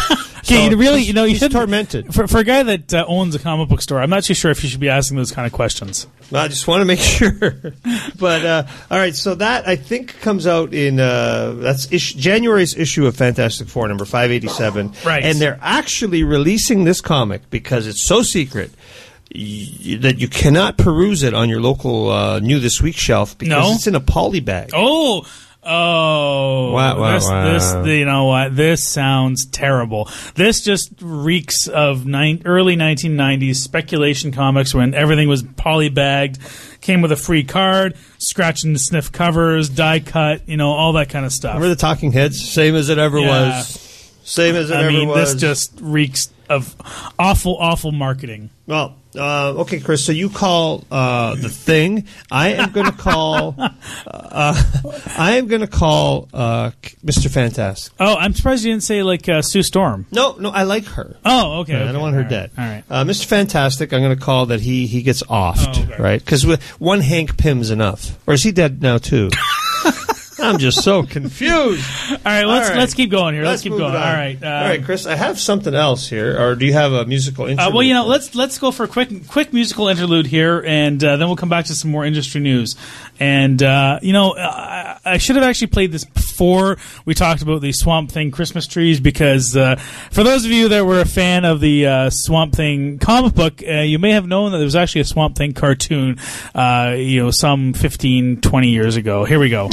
Okay, you really, you know, you he's should tormented. For, for a guy that uh, owns a comic book store, I'm not too sure if you should be asking those kind of questions. Well, I just want to make sure. But uh, all right, so that I think comes out in uh, that's ish- January's issue of Fantastic Four, number five eighty-seven. Right, and they're actually releasing this comic because it's so secret y- that you cannot peruse it on your local uh, New This Week shelf because No? it's in a poly bag. Oh. Oh, Wow, wow, this, wow. this, you know what? This sounds terrible. This just reeks of nine, early nineteen nineties speculation comics when everything was polybagged, came with a free card, scratch and sniff covers, die cut, you know, all that kind of stuff. Remember the Talking Heads? Same as it ever Yeah. was. Same as it I ever mean, was. this just reeks of awful, awful marketing. Well, uh, okay, Chris. So you call uh, the Thing. I am going to call. Uh, I am going to call uh, Mister Fantastic. Oh, I'm surprised you didn't say like uh, Sue Storm. No, no, I like her. Oh, okay. I okay. don't want her All right, dead. All right. Uh, Mister Fantastic. I'm going to call that he he gets offed, Oh, okay. right? Because one Hank Pym's enough, or is he dead now too? I'm just so confused. All right, let's All right. let's keep going here. Let's, keep move going. it on. All right. Uh, All right, Chris. I have something else here, or do you have a musical interlude? Uh, well, you know, let's let's go for a quick quick musical interlude here, and uh, then we'll come back to some more industry news. And uh, you know, I, I should have actually played this before we talked about the Swamp Thing Christmas trees, because uh, for those of you that were a fan of the uh, Swamp Thing comic book, uh, you may have known that there was actually a Swamp Thing cartoon, uh, you know, some fifteen, twenty years ago. Here we go.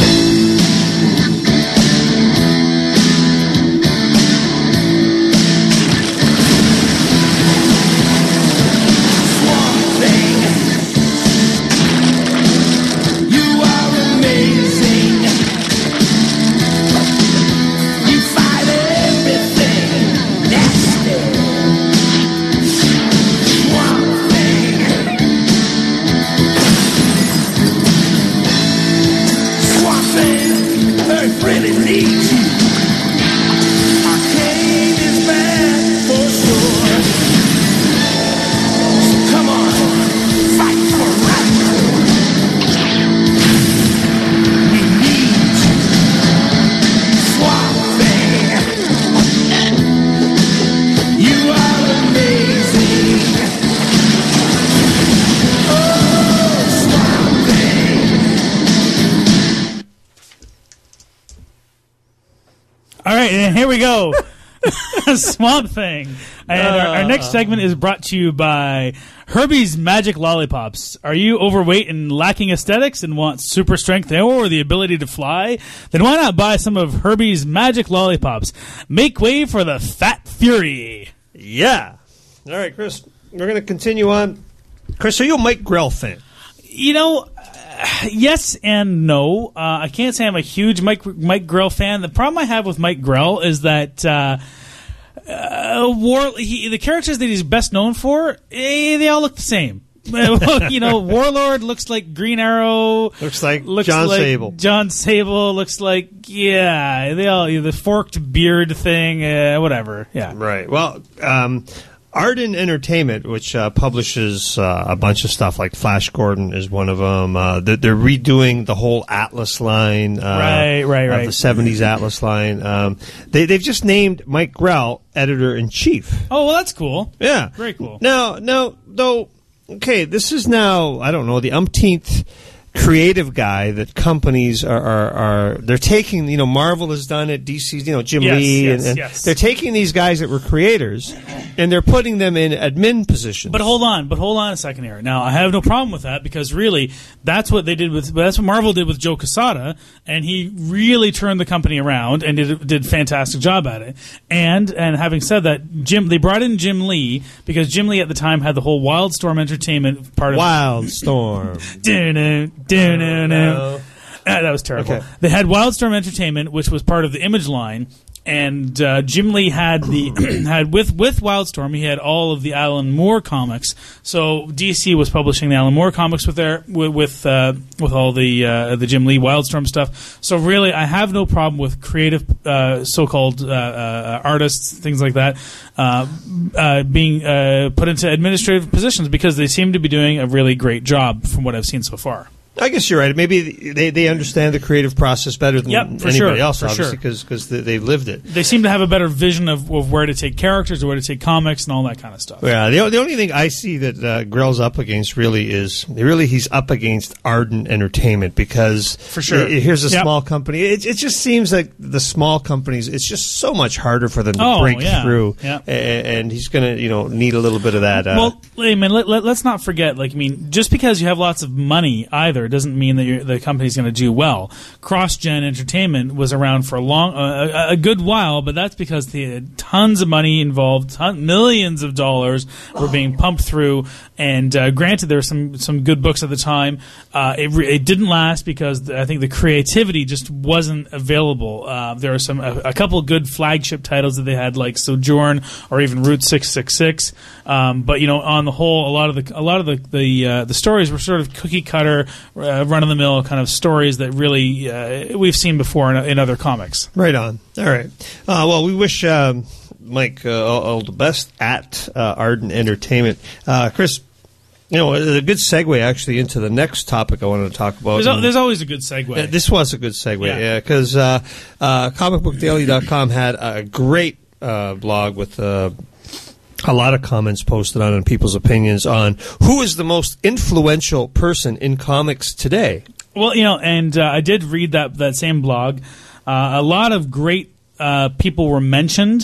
All right, and here we go. Swamp Thing. And our, our next segment is brought to you by Herbie's Magic Lollipops. Are you overweight and lacking aesthetics and want super strength or the ability to fly? Then why not buy some of Herbie's Magic Lollipops? Make way for the Fat Fury. Yeah. All right, Chris. We're going to continue on. Chris, are you a Mike Grell fan? You know, uh, yes and no. Uh, I can't say I'm a huge Mike Mike Grell fan. The problem I have with Mike Grell is that uh, uh, War he, the characters that he's best known for, eh, they all look the same. You know, Warlord looks like Green Arrow. Looks like looks John like Sable. John Sable looks like, yeah, they all the forked beard thing, uh, whatever. Yeah, right. Well, um, Arden Entertainment, which uh, publishes uh, a bunch of stuff, like Flash Gordon is one of them. Uh, they're, they're redoing the whole Atlas line, uh, right, right, right. Uh, the seventies Atlas line. Um, they, they've just named Mike Grell editor in chief. Oh, well, that's cool. Yeah, very cool. Now, now, though, okay, this is now I don't know the umpteenth creative guy that companies are, are, are they're taking, you know, Marvel has done it, D C's, you know, Jim yes, Lee, yes, and, and yes. they're taking these guys that were creators and they're putting them in admin positions. But hold on, but hold on a second here. Now, I have no problem with that because really, that's what they did with, that's what Marvel did with Joe Quesada, and he really turned the company around and did did a fantastic job at it. And and having said that, Jim, they brought in Jim Lee because Jim Lee at the time had the whole Wildstorm Entertainment part of Wildstorm. Do-do, do-do, no. Ah, that was terrible. Okay. They had Wildstorm Entertainment, which was part of the Image line, and uh, Jim Lee had the had with with Wildstorm. He had all of the Alan Moore comics. So D C was publishing the Alan Moore comics with their with with, uh, with all the uh, the Jim Lee Wildstorm stuff. So really, I have no problem with creative uh, so-called uh, uh, artists, things like that, uh, uh, being uh, put into administrative positions because they seem to be doing a really great job from what I've seen so far. I guess you're right. Maybe they, they understand the creative process better than yep, anybody sure, else, obviously, because sure. they, they've lived it. They seem to have a better vision of, of where to take characters or where to take comics and all that kind of stuff. Yeah, the, the only thing I see that uh, Grell's up against really is really he's up against Ardent Entertainment because for sure. It, here's a yep. small company. It, it just seems like the small companies. It's just so much harder for them to oh, break yeah. through, yep. and, and he's going to you know need a little bit of that. Uh, well, I mean, let, let, let's not forget. Like, I mean, just because you have lots of money either doesn't mean that you're, the company's going to do well. CrossGen Entertainment was around for a long, uh, a, a good while, but that's because they had tons of money involved, ton, millions of dollars were being pumped through. And uh, granted, there were some some good books at the time. Uh, it, re- it didn't last because I think the creativity just wasn't available. Uh, there are some a, a couple of good flagship titles that they had, like Sojourn or even Route six six six. Um, but you know, on the whole, a lot of the a lot of the the, uh, the stories were sort of cookie cutter, uh, run of the mill kind of stories that really uh, we've seen before in, in other comics. Right on. All right. Uh, well, we wish um, Mike uh, all, all the best at uh, Ardent Entertainment. Uh, Chris, you know, a good segue actually into the next topic I wanted to talk about. There's, al- there's always a good segue. Uh, this was a good segue, yeah, because yeah, uh, uh, comic book daily dot com had a great uh, blog with uh, a lot of comments posted on and people's opinions on who is the most influential person in comics today. Well, you know, and uh, I did read that that same blog. Uh, a lot of great uh, people were mentioned.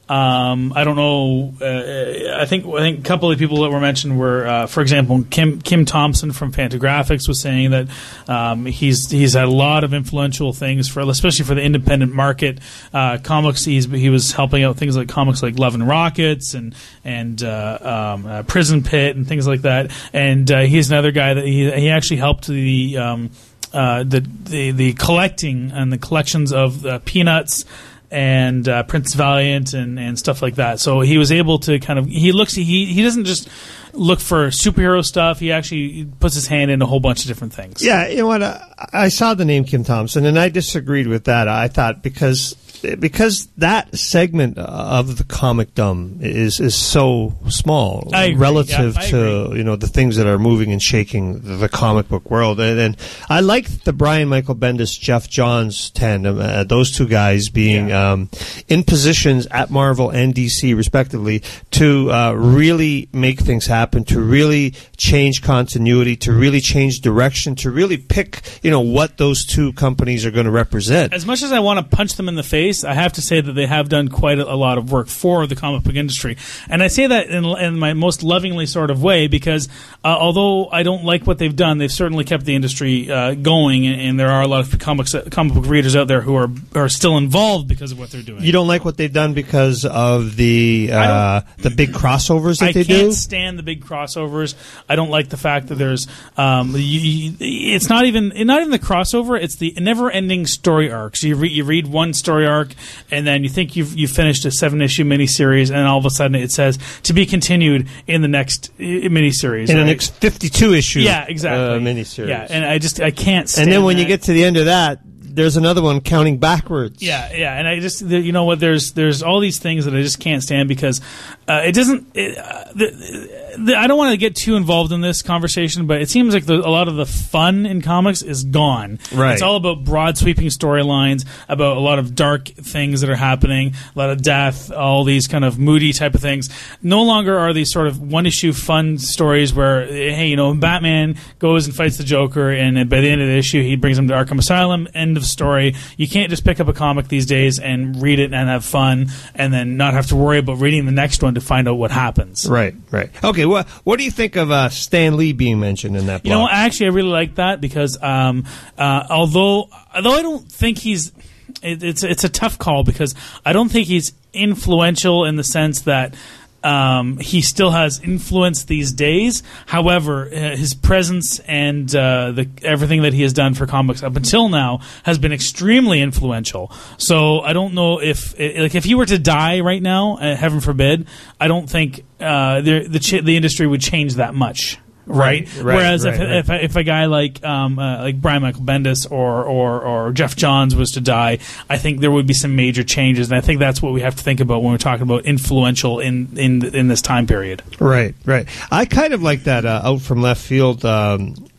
Um, I don't know. Uh, I think I think a couple of people that were mentioned were, uh, for example, Kim Kim Thompson from Fantagraphics was saying that um, he's he's had a lot of influential things for, especially for the independent market. Uh, comics. He's he was helping out things like comics like Love and Rockets and and uh, um, uh, Prison Pit and things like that. And uh, he's another guy that he he actually helped the um, uh, the, the the collecting and the collections of uh, Peanuts and uh, Prince Valiant and, and stuff like that. So he was able to kind of he looks he he doesn't just look for superhero stuff. He actually puts his hand in a whole bunch of different things. Yeah, you know what? I, I saw the name Kim Thompson, and I disagreed with that. I thought because because that segment of the comicdom is is so small relative yeah, to you know the things that are moving and shaking the, the comic book world. And, and I liked the Brian Michael Bendis, Jeff Johns tandem. Uh, those two guys being yeah. um, in positions at Marvel and D C respectively to uh, really make things happen, to really change continuity, to really change direction, to really pick you know what those two companies are going to represent. As much as I want to punch them in the face, I have to say that they have done quite a, a lot of work for the comic book industry. And I say that in, in my most lovingly sort of way because uh, although I don't like what they've done, they've certainly kept the industry uh, going, and, and there are a lot of comics, comic book readers out there who are are still involved because of what they're doing. You don't like what they've done because of the uh, the big crossovers that I they do? I can't stand the big crossovers. I don't like the fact that there's um, you, you, it's not even not even the crossover, it's the never-ending story arcs. You, re, you read one story arc and then you think you've you finished a seven-issue miniseries, and all of a sudden it says to be continued in the next uh, miniseries. In right? the next fifty-two issue yeah, exactly. uh, miniseries. Yeah, and I just I can't stand And then when that. you get to the end of that, there's another one counting backwards. Yeah, yeah, and I just you know what there's there's all these things that I just can't stand because uh, it doesn't. It, uh, the, the, I don't want to get too involved in this conversation, but it seems like the, a lot of the fun in comics is gone. Right. It's all about broad sweeping storylines, about a lot of dark things that are happening, a lot of death, all these kind of moody type of things. No longer are these sort of one issue fun stories where hey, you know, Batman goes and fights the Joker, and by the end of the issue he brings him to Arkham Asylum. End of story. You can't just pick up a comic these days and read it and have fun and then not have to worry about reading the next one to find out what happens. Right, right. Okay, what what do you think of uh, Stan Lee being mentioned in that blog? You know, actually, I really like that because um, uh, although although I don't think he's it, it's it's a tough call because I don't think he's influential in the sense that Um, he still has influence these days. However, uh, his presence and uh, the everything that he has done for comics up until now has been extremely influential. So I don't know if, like, if he were to die right now, uh, heaven forbid, I don't think uh, the the, ch- the industry would change that much. Right? Right, right, Whereas right, if, right. if if a guy like um, uh, like Brian Michael Bendis or, or or Jeff Johns was to die, I think there would be some major changes, and I think that's what we have to think about when we're talking about influential in in in this time period. Right, right. I kind of like that uh, out from left field. Um,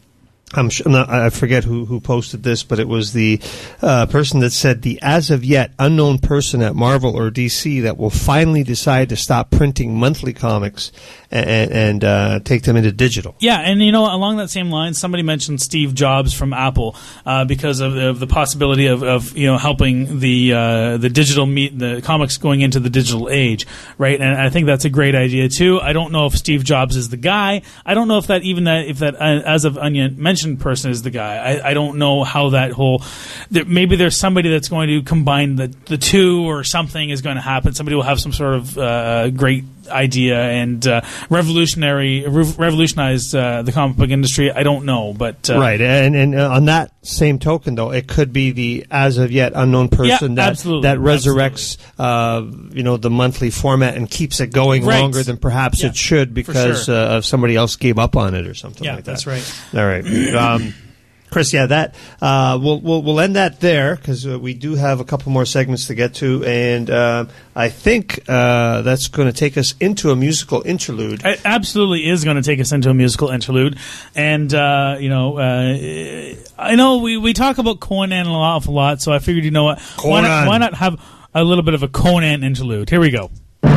I'm sure, not, I forget who, who posted this, but it was the uh, person that said the as of yet unknown person at Marvel or D C that will finally decide to stop printing monthly comics and, and uh, take them into digital. Yeah, and you know, along that same line, somebody mentioned Steve Jobs from Apple uh, because of, of the possibility of, of you know helping the uh, the digital meet the comics going into the digital age, right? And I think that's a great idea too. I don't know if Steve Jobs is the guy. I don't know if that even that if that uh, as of Onion mentioned person is the guy. I, I don't know how that whole there, maybe there's somebody that's going to combine the the two or something is going to happen. Somebody will have some sort of uh, great idea and uh, revolutionary re- revolutionize uh, the comic book industry. I don't know, but uh, right. And and uh, on that same token, though, it could be the as of yet unknown person yeah, that absolutely, that resurrects uh, you know the monthly format and keeps it going right. longer than perhaps yeah, it should because sure. uh, somebody else gave up on it or something yeah, like that. That's right. All right. Um, Chris, yeah, that uh, we'll we'll we'll end that there because uh, we do have a couple more segments to get to, and uh, I think uh, that's going to take us into a musical interlude. It absolutely is going to take us into a musical interlude, and uh, you know, uh, I know we, we talk about Conan an awful lot, so I figured, you know what, why not, why not have a little bit of a Conan interlude? Here we go.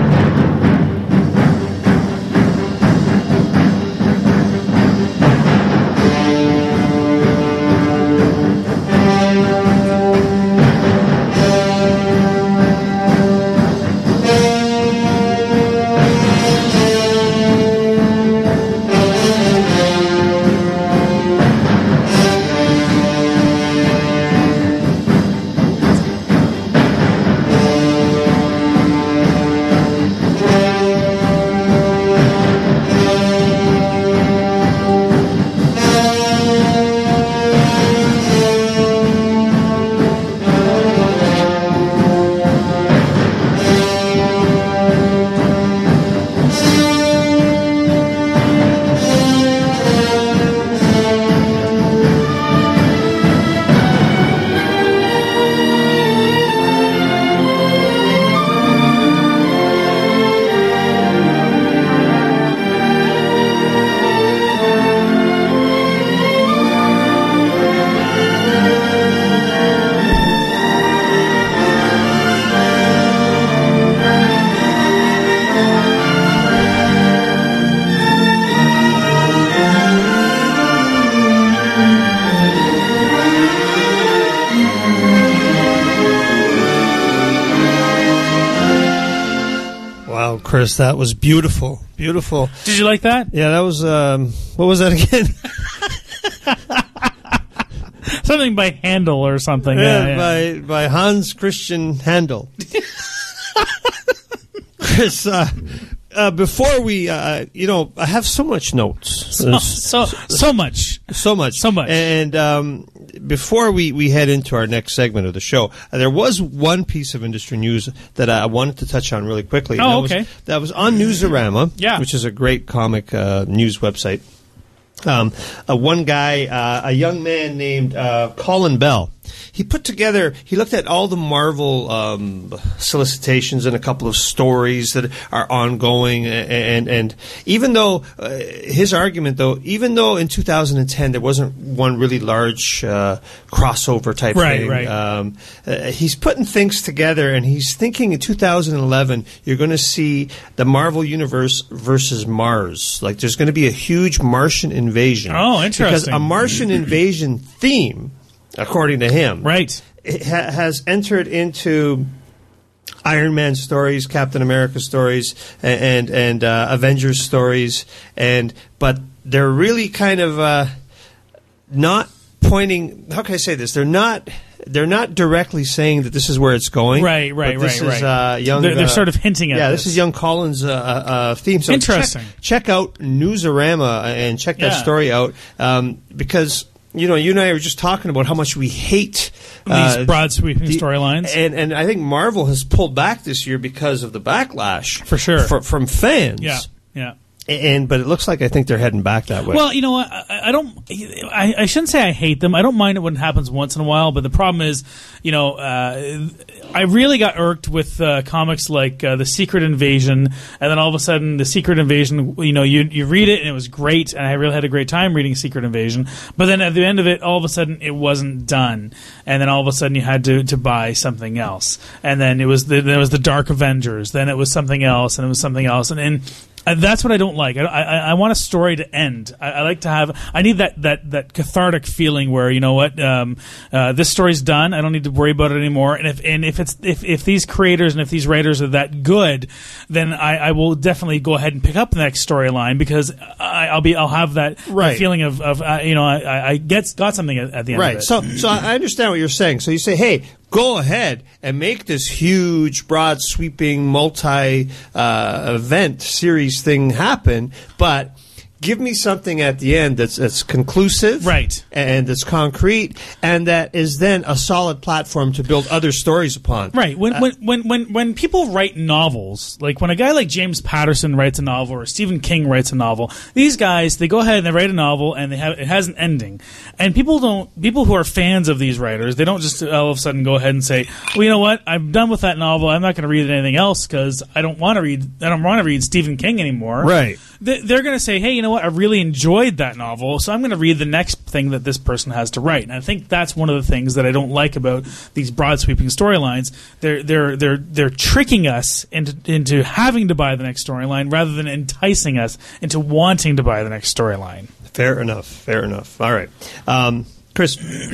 Chris, that was beautiful, beautiful. Did you like that? Yeah, that was. Um, what was that again? Something by Handel or something. Yeah, yeah, yeah. by by Hans Christian Handel. Chris, uh, uh, before we, uh, you know, I have so much notes. So so, so much, so much, so much, and. Um, Before we, we head into our next segment of the show, uh, there was one piece of industry news that I wanted to touch on really quickly. Oh, that okay. Was, that was on Newsarama, yeah. which is a great comic uh, news website. Um, uh, one guy, uh, a young man named uh, Colin Bell, he put together, he looked at all the Marvel um, solicitations and a couple of stories that are ongoing. And, and, and even though, uh, his argument though, even though in two thousand ten there wasn't one really large uh, crossover type right, thing, right. Um, uh, he's putting things together and he's thinking in two thousand eleven you're going to see the Marvel Universe versus Mars. Like there's going to be a huge Martian invasion. Oh, interesting. Because a Martian invasion theme, according to him, right, it ha- has entered into Iron Man stories, Captain America stories, and and, and uh, Avengers stories, and but they're really kind of uh, not pointing. How can I say this? They're not. They're not directly saying that this is where it's going. Right, right, but this right, is, right. Uh, young, they're, they're uh, sort of hinting at yeah, this. this is young Collins' uh, uh, theme. So Interesting. Check, check out Newsarama and check that Yeah. story out um, because, you know, you and I were just talking about how much we hate these uh, broad sweeping the- storylines. And, and I think Marvel has pulled back this year because of the backlash. For sure. fr- from fans. Yeah, yeah. And but it looks like I think they're heading back that way. Well, you know what? I, I don't. I, I shouldn't say I hate them. I don't mind it when it happens once in a while. But the problem is, you know, uh, I really got irked with uh, comics like uh, The Secret Invasion, and then all of a sudden, The Secret Invasion. You know, you you read it and it was great, and I really had a great time reading Secret Invasion. But then at the end of it, all of a sudden, it wasn't done, and then all of a sudden, you had to, to buy something else, and then it was the, there was the Dark Avengers, then it was something else, and it was something else, and. and Uh, that's what I don't like. I, I, I want a story to end. I, I like to have. I need that, that, that cathartic feeling where, you know what, um, uh, this story's done. I don't need to worry about it anymore. And if and if it's if, if these creators and if these writers are that good, then I, I will definitely go ahead and pick up the next storyline because I, I'll be I'll have that, right. that feeling of, of uh, you know I, I get got something at, at the end right. of it. So so I understand what you're saying. So you say, hey, go ahead and make this huge, broad, sweeping, multi-event uh, series thing happen, but give me something at the end that's, that's conclusive, right, and that's concrete, and that is then a solid platform to build other stories upon. Right. When uh, when, when when when people write novels, like when a guy like James Patterson writes a novel or Stephen King writes a novel, these guys they go ahead and they write a novel and they have it has an ending, and people don't people who are fans of these writers they don't just all of a sudden go ahead and say, well, you know what, I'm done with that novel. I'm not going to read anything else because I don't want to read I don't want to read Stephen King anymore. Right. They're going to say, hey, you know what? I really enjoyed that novel, so I'm going to read the next thing that this person has to write. And I think that's one of the things that I don't like about these broad sweeping storylines. They're they're they're they're tricking us into into having to buy the next storyline rather than enticing us into wanting to buy the next storyline. Fair enough. Fair enough. All right. Um, Chris,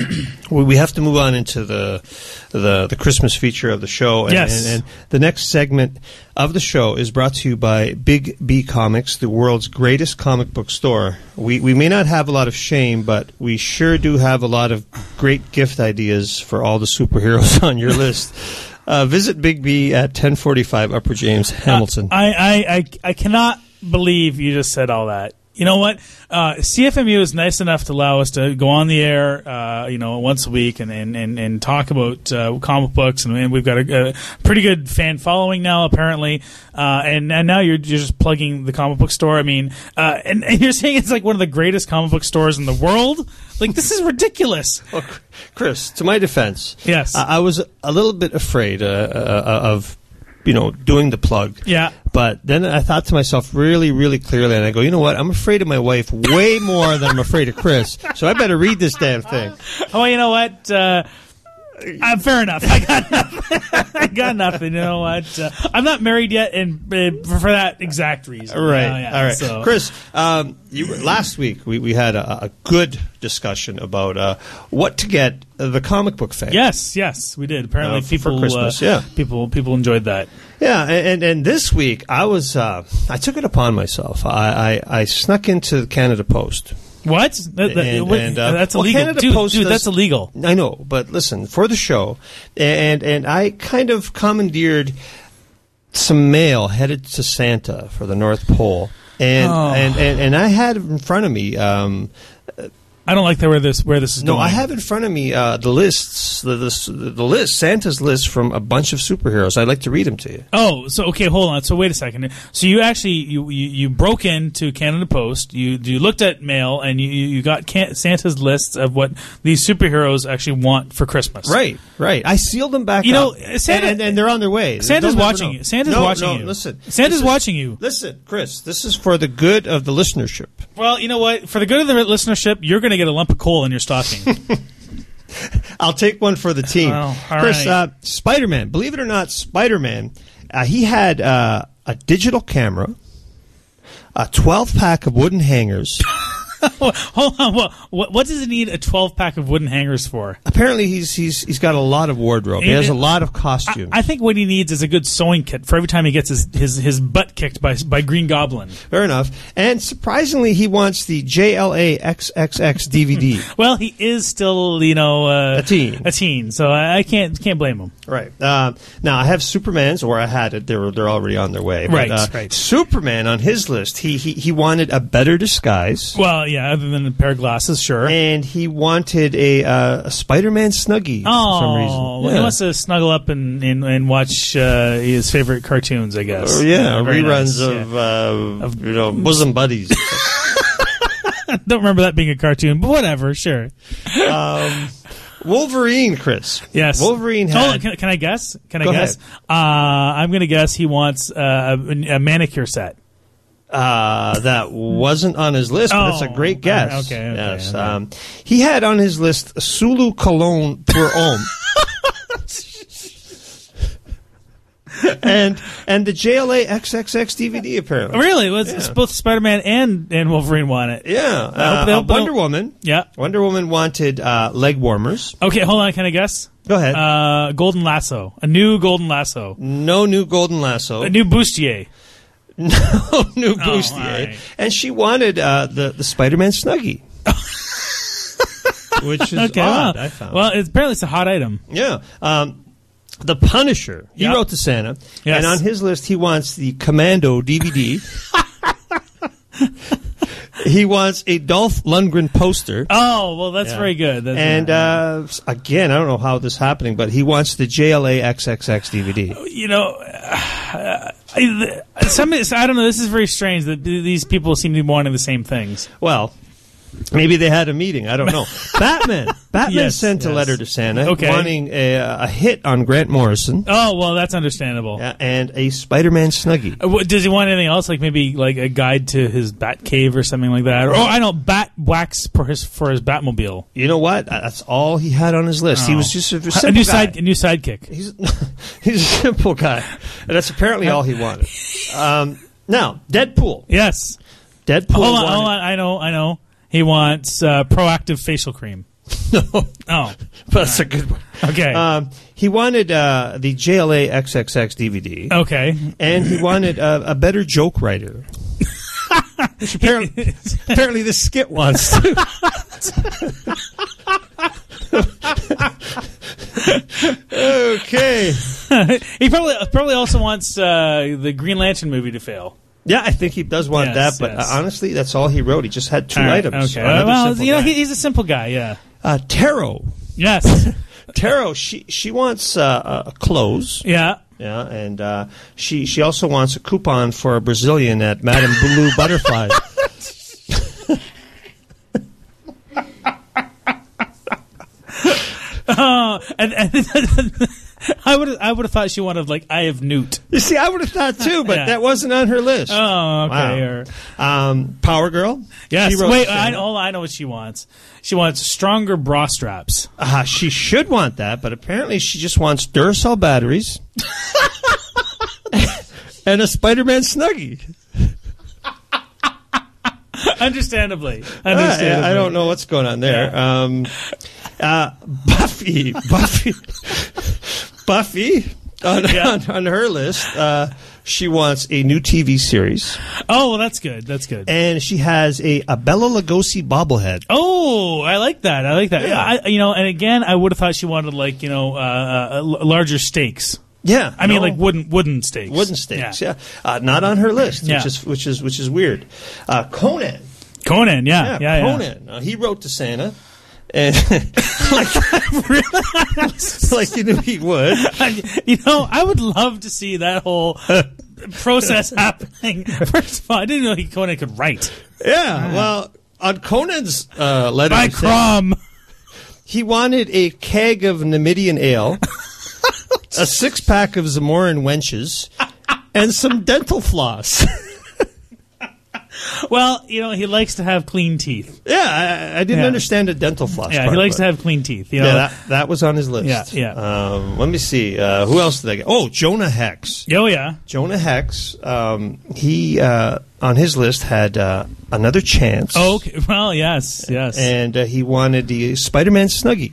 we have to move on into the the, the Christmas feature of the show. And, yes. and, and the next segment of the show is brought to you by Big B Comics, the world's greatest comic book store. We we may not have a lot of shame, but we sure do have a lot of great gift ideas for all the superheroes on your list. Uh, visit Big B at ten forty-five Upper James, Hamilton. Uh, I, I, I, I cannot believe you just said all that. You know what? Uh, C F M U is nice enough to allow us to go on the air, uh, you know, once a week and and, and, and talk about uh, comic books, and, and we've got a, a pretty good fan following now, apparently. Uh, and and now you're, you're just plugging the comic book store. I mean, uh, and, and you're saying it's like one of the greatest comic book stores in the world. Like, this is ridiculous. Well, Chris, to my defense, yes, I, I was a little bit afraid uh, uh, of. You know, doing the plug. Yeah. But then I thought to myself really, really clearly, and I go, you know what? I'm afraid of my wife way more than I'm afraid of Chris. So I better read this damn thing. Oh, you know what? Uh, uh, fair enough. I got nothing. I got nothing. You know what? Uh, I'm not married yet, and uh, for that exact reason. Right. Uh, yeah, All right. So. Chris, um, you, last week we, we had a, a good discussion about uh, what to get the comic book fan. Yes, yes, we did. Apparently, uh, for, people for Christmas, uh, yeah. people people enjoyed that. Yeah, and, and and this week I was uh, I took it upon myself. I, I, I snuck into the Canada Post. What? That, that, and, what and, uh, that's well, illegal, Canada dude. Post dude does, that's illegal. I know, but listen, for the show, and and I kind of commandeered some mail headed to Santa for the North Pole, and oh. and, and and I had in front of me. Um, I don't like the, where this where this is no, going. I have in front of me uh, the lists, the, the the list, Santa's list from a bunch of superheroes. I'd like to read them to you. Oh, so okay, hold on. So wait a second. So you actually you, you, you broke into Canada Post. You you looked at mail and you you got can- Santa's lists of what these superheroes actually want for Christmas. Right, right. I sealed them back. You up. know, Santa, and, and, and they're on their way. Santa's Don't watching know. you. Santa's no, watching no, you. Listen, Santa's listen, watching you. Listen, Chris. This is for the good of the listenership. Well, you know what? For the good of the listenership, you're going to get a lump of coal in your stocking. I'll take one for the team. Well, all Chris, right. uh, Spider-Man. Believe it or not, Spider-Man, uh, he had uh, a digital camera, a twelve-pack of wooden hangers. Hold on. What, what, what does he need a twelve pack of wooden hangers for? Apparently, he's he's he's got a lot of wardrobe. He It- has it- a lot of costumes. I, I think what he needs is a good sewing kit for every time he gets his, his, his butt kicked by by Green Goblin. Fair enough. And surprisingly, he wants the J L A X X X D V D. Well, he is still, you know, uh, A teen. A teen, so I, I can't can't blame him. Right. Uh, now, I have Superman's, or I had it. They're, they're already on their way. But, Right, uh, right. Superman, on his list, he, he, he wanted a better disguise. Well, yeah, other than a pair of glasses, sure. And he wanted a, uh, a Spider-Man Snuggie oh, for some reason. Well, yeah. he wants to snuggle up and, and, and watch uh, his favorite cartoons, I guess. Oh, yeah, Very reruns nice, of, yeah. uh, of, you know, Bosom Buddies. Don't remember that being a cartoon, but whatever, sure. um, Wolverine, Chris. Yes. Wolverine had... Oh, can, can I guess? Can I Go guess? Uh, I'm going to guess he wants uh, a, a manicure set. Uh, that wasn't on his list, but Oh, it's a great guess. okay, okay, yes. okay. Um, he had on his list Sulu Cologne pour homme. and and the J L A X X X D V D, apparently. Really? Well, it's, Yeah. it's both Spider-Man and, and Wolverine want it. Yeah. I hope Uh, they- uh, hope they Wonder don't- Woman. Yeah. Wonder Woman wanted uh, leg warmers. Okay, hold on. Can I guess? Go ahead. Uh, Golden Lasso. A new Golden Lasso. no new Golden Lasso. A new bustier. no new Oh, bustier. all right. And she wanted uh, the, the Spider-Man Snuggie. Which is Okay. odd, well, I found. well, it's, apparently it's a hot item. Yeah. Um, the Punisher. He Yep. wrote to Santa. Yes. And on his list, he wants the Commando D V D. He wants a Dolph Lundgren poster. Oh, well, that's Yeah. very good. That's And uh, again, I don't know how this is happening, but he wants the J L A X X X D V D. you know, uh, I, some, I don't know. This is very strange that th- these people seem to be wanting the same things. Well, maybe they had a meeting. I don't know. Batman. Batman Yes, sent a yes. letter to Santa Okay. wanting a, a hit on Grant Morrison Oh, well, that's understandable. uh, and a Spider-Man Snuggie. Uh, what- Does he want anything else, like maybe like a guide to his bat cave or something like that? Or, oh, I know, bat wax for his for his Batmobile. You know what? That's all he had on his list. He Oh. was just a, a simple new guy. side, a new sidekick. He's he's a simple guy, and that's apparently all he wanted. Um, now, Deadpool. Yes. Deadpool. Hold on, wanted, hold on. I know, I know. He wants uh, proactive facial cream. No, Oh, that's a good one. okay, Um, he wanted uh, the J L A X X X D V D, okay. and he wanted uh, a better joke writer. Which apparently, apparently the skit wants to. Okay. He probably probably also wants uh, the Green Lantern movie to fail. Yeah, I think he does want Yes, that, but yes. uh, honestly, that's all he wrote. He just had two All right, items. Okay. Another Well, simple you know, guy. he, he's a simple guy. Yeah. uh, Taro. Yes. Taro, she she wants uh, uh, clothes. Yeah. Yeah, and uh, she she also wants a coupon for a Brazilian at Madame Blue Butterfly. Oh, and, and I would I would have thought she wanted like Eye of Newt. You see, I would have thought too, but Yeah. that wasn't on her list. Oh, okay. Wow. Or, Um, Power Girl. yes. She wrote Wait, to I, Santa. oh, I know what she wants. She wants stronger bra straps. Uh, she should want that, but apparently she just wants Duracell batteries and a Spider-Man Snuggie. Understandably. Uh, Understandably. I, I don't know what's going on there. Yeah. Um, uh, Buffy, Buffy, Buffy. On, Yeah. on, on her list, uh, she wants a new T V series, Oh, well, that's good. That's good. and she has a, a Bella Lugosi bobblehead. Oh, I like that. I like that. Yeah. I, you know, and again, I would have thought she wanted like you know uh, uh, l- larger stakes. Yeah, I mean, no, like wooden wooden stakes. wooden stakes. Yeah, Uh, not on her list, Yeah. which is which is which is weird. Uh, Conan, Conan. Yeah, yeah, yeah. Conan. Uh, he wrote to Santa, and like like you knew he would. I- you know, I would love to see that whole process happening. First of all, I didn't know he Conan could write. Yeah, well, on Conan's uh, letter, By to Santa, Crom. he wanted a keg of Namidian ale, a six pack of Zamoran wenches, and some dental floss. Well, you know, he likes to have clean teeth. Yeah, I, I didn't Yeah. understand the dental floss. Yeah, part, he likes but- to have clean teeth. You know? Yeah, that, that was on his list. Yeah, yeah. Um, let me see. Uh, who else did I get? Oh, Jonah Hex. Oh, yeah. Jonah Hex. Um, he uh, on his list had uh, Another Chance. Oh, okay. Well, yes, yes. And uh, he wanted the Spider-Man Snuggie.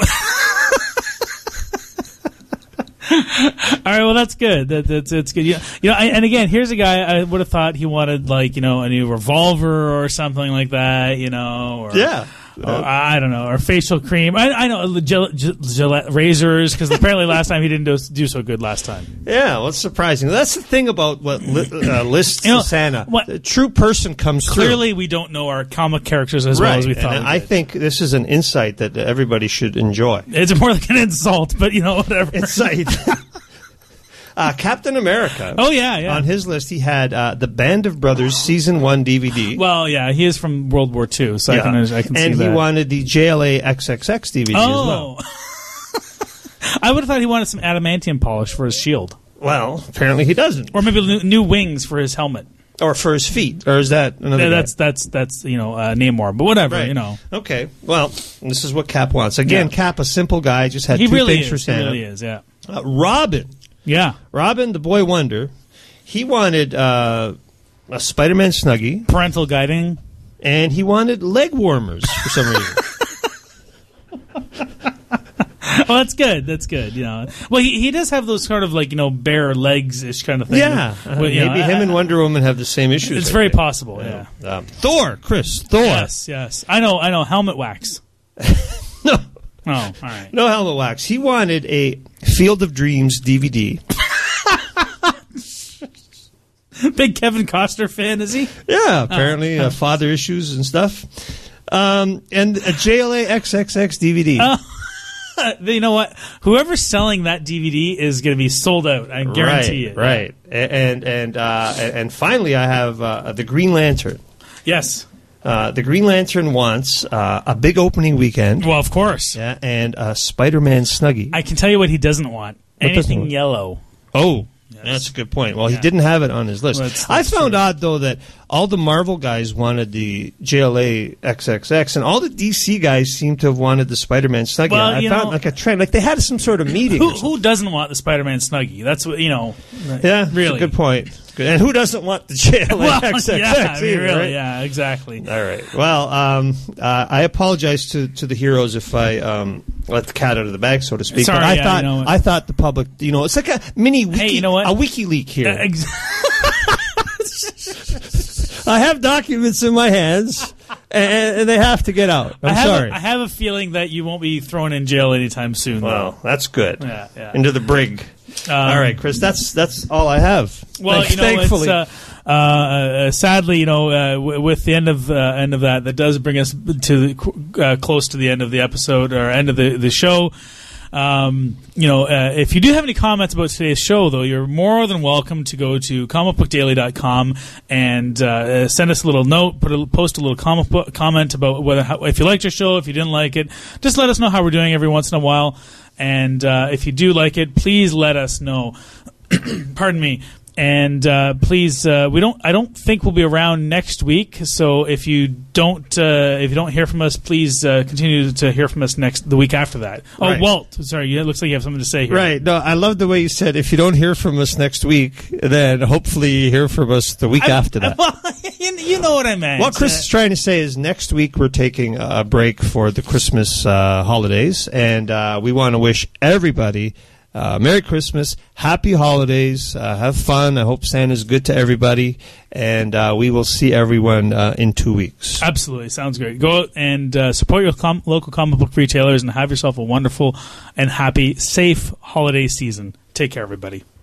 All right, well, that's good. That, that's it's good. You, you know, I, and again, here's a guy I would have thought he wanted like you know a new revolver or something like that. You know, or, Yeah. Uh, I don't know, or facial cream. I, I know Gillette, Gillette razors, because apparently last time he didn't do, do so good last time. Yeah, well, it's surprising. That's the thing about what li- uh, lists You know, Santa. what- The true person comes Clearly, through. we don't know our comic characters as right. well as we thought. And we I did. think this is an insight that everybody should enjoy. It's more like an insult, but you know, whatever. Insight. uh, Captain America. Oh yeah, yeah. On his list, he had uh, the Band of Brothers season one D V D. Well, yeah, he is from World War Two, so Yeah. I can I can see and that. he wanted the J L A X X X D V D as well. Oh, I would have thought he wanted some adamantium polish for his shield, Well, apparently he doesn't. or maybe new, new wings for his helmet. Or for his feet. Or is that another Yeah, guy? that's that's that's you know uh, Namor, but whatever, Right. you know. Okay. Well, this is what Cap wants. Again, Yeah. Cap, a simple guy, just had He two really things is. for He Santa. really is. Yeah, Uh, Robin. yeah. Robin, the boy wonder, he wanted uh, a Spider-Man Snuggie, Parental guiding. and he wanted leg warmers for some reason. Well, that's good. That's good. You know. Well, he, he does have those sort of like you know bare legs ish kind of thing. yeah. Well, Uh, you maybe know, him I- and Wonder Woman have the same issues. It's like very that. possible. Yeah. Um, Thor, Chris, Thor. Yes. Yes. I know. I know. Helmet wax. No, Oh, all right. no helmet wax. He wanted a Field of Dreams D V D. Big Kevin Costner fan, is he? Yeah, apparently uh, father issues and stuff. Um, and a J L A X X X D V D. Uh, you know what? Whoever's selling that D V D is going to be sold out. I guarantee right, it. Right, and and uh, and finally, I have uh, the Green Lantern. Yes. Uh, the Green Lantern wants uh, a big opening weekend. Well, of course. Yeah, and a Spider-Man Snuggie. I can tell you what he doesn't want. What doesn't Anything want? yellow. Oh, that's a good point. Well, Yeah. he didn't have it on his list. Well, that's- I that's found true. odd, though, that all the Marvel guys wanted the J L A X X X, and all the D C guys seem to have wanted the Spider-Man Snuggie. Well, I you found know- like a trend. Like they had some sort of meeting. Who, or something. who doesn't want the Spider-Man Snuggie? That's what, you know. Yeah, really. that's a good point. Good. And who doesn't want the J L A Well, X X X? yeah, I mean, either, really, right? yeah, exactly. All right. Well, um, uh, I apologize to, to the heroes if I um, let the cat out of the bag, so to speak. Sorry, but I yeah, thought you know what- I thought the public, you know, it's like a mini wiki, Hey, you know what? a wiki leak here. Uh, ex- I have documents in my hands, and, and they have to get out. I'm I have sorry. A, I have a feeling that you won't be thrown in jail anytime soon. well, that's good. Yeah, yeah. Into the brig. Um, all right, Chris. That's that's all I have. Well, Thank- you know, thankfully. it's, uh, uh, uh, sadly, you know, uh, w- with the end of uh, end of that, that does bring us to the, uh, close to the end of the episode or end of the the show. Um, you know, uh, if you do have any comments about today's show, though, you're more than welcome to go to comic book daily dot com and uh, send us a little note, put a, post a little comic book comment about whether how, if you liked your show, if you didn't like it. Just let us know how we're doing every once in a while. And uh, if you do like it, please let us know. Pardon me. And uh, please, uh, we don't. I don't think we'll be around next week. So if you don't, uh, if you don't hear from us, please uh, continue to hear from us next the week after that. Oh, Right. Walt, sorry, it looks like you have something to say here. Right. No, I love the way you said, if you don't hear from us next week, then hopefully you hear from us the week I- after that. Well, you you know what I meant. What Chris is trying to say is next week we're taking a break for the Christmas uh, holidays, and uh, we want to wish everybody uh, Merry Christmas, Happy Holidays, uh, have fun. I hope Santa's good to everybody, and uh, we will see everyone uh, in two weeks. Absolutely, sounds great. Go out and uh, support your com- local comic book retailers and have yourself a wonderful and happy, safe holiday season. Take care, everybody.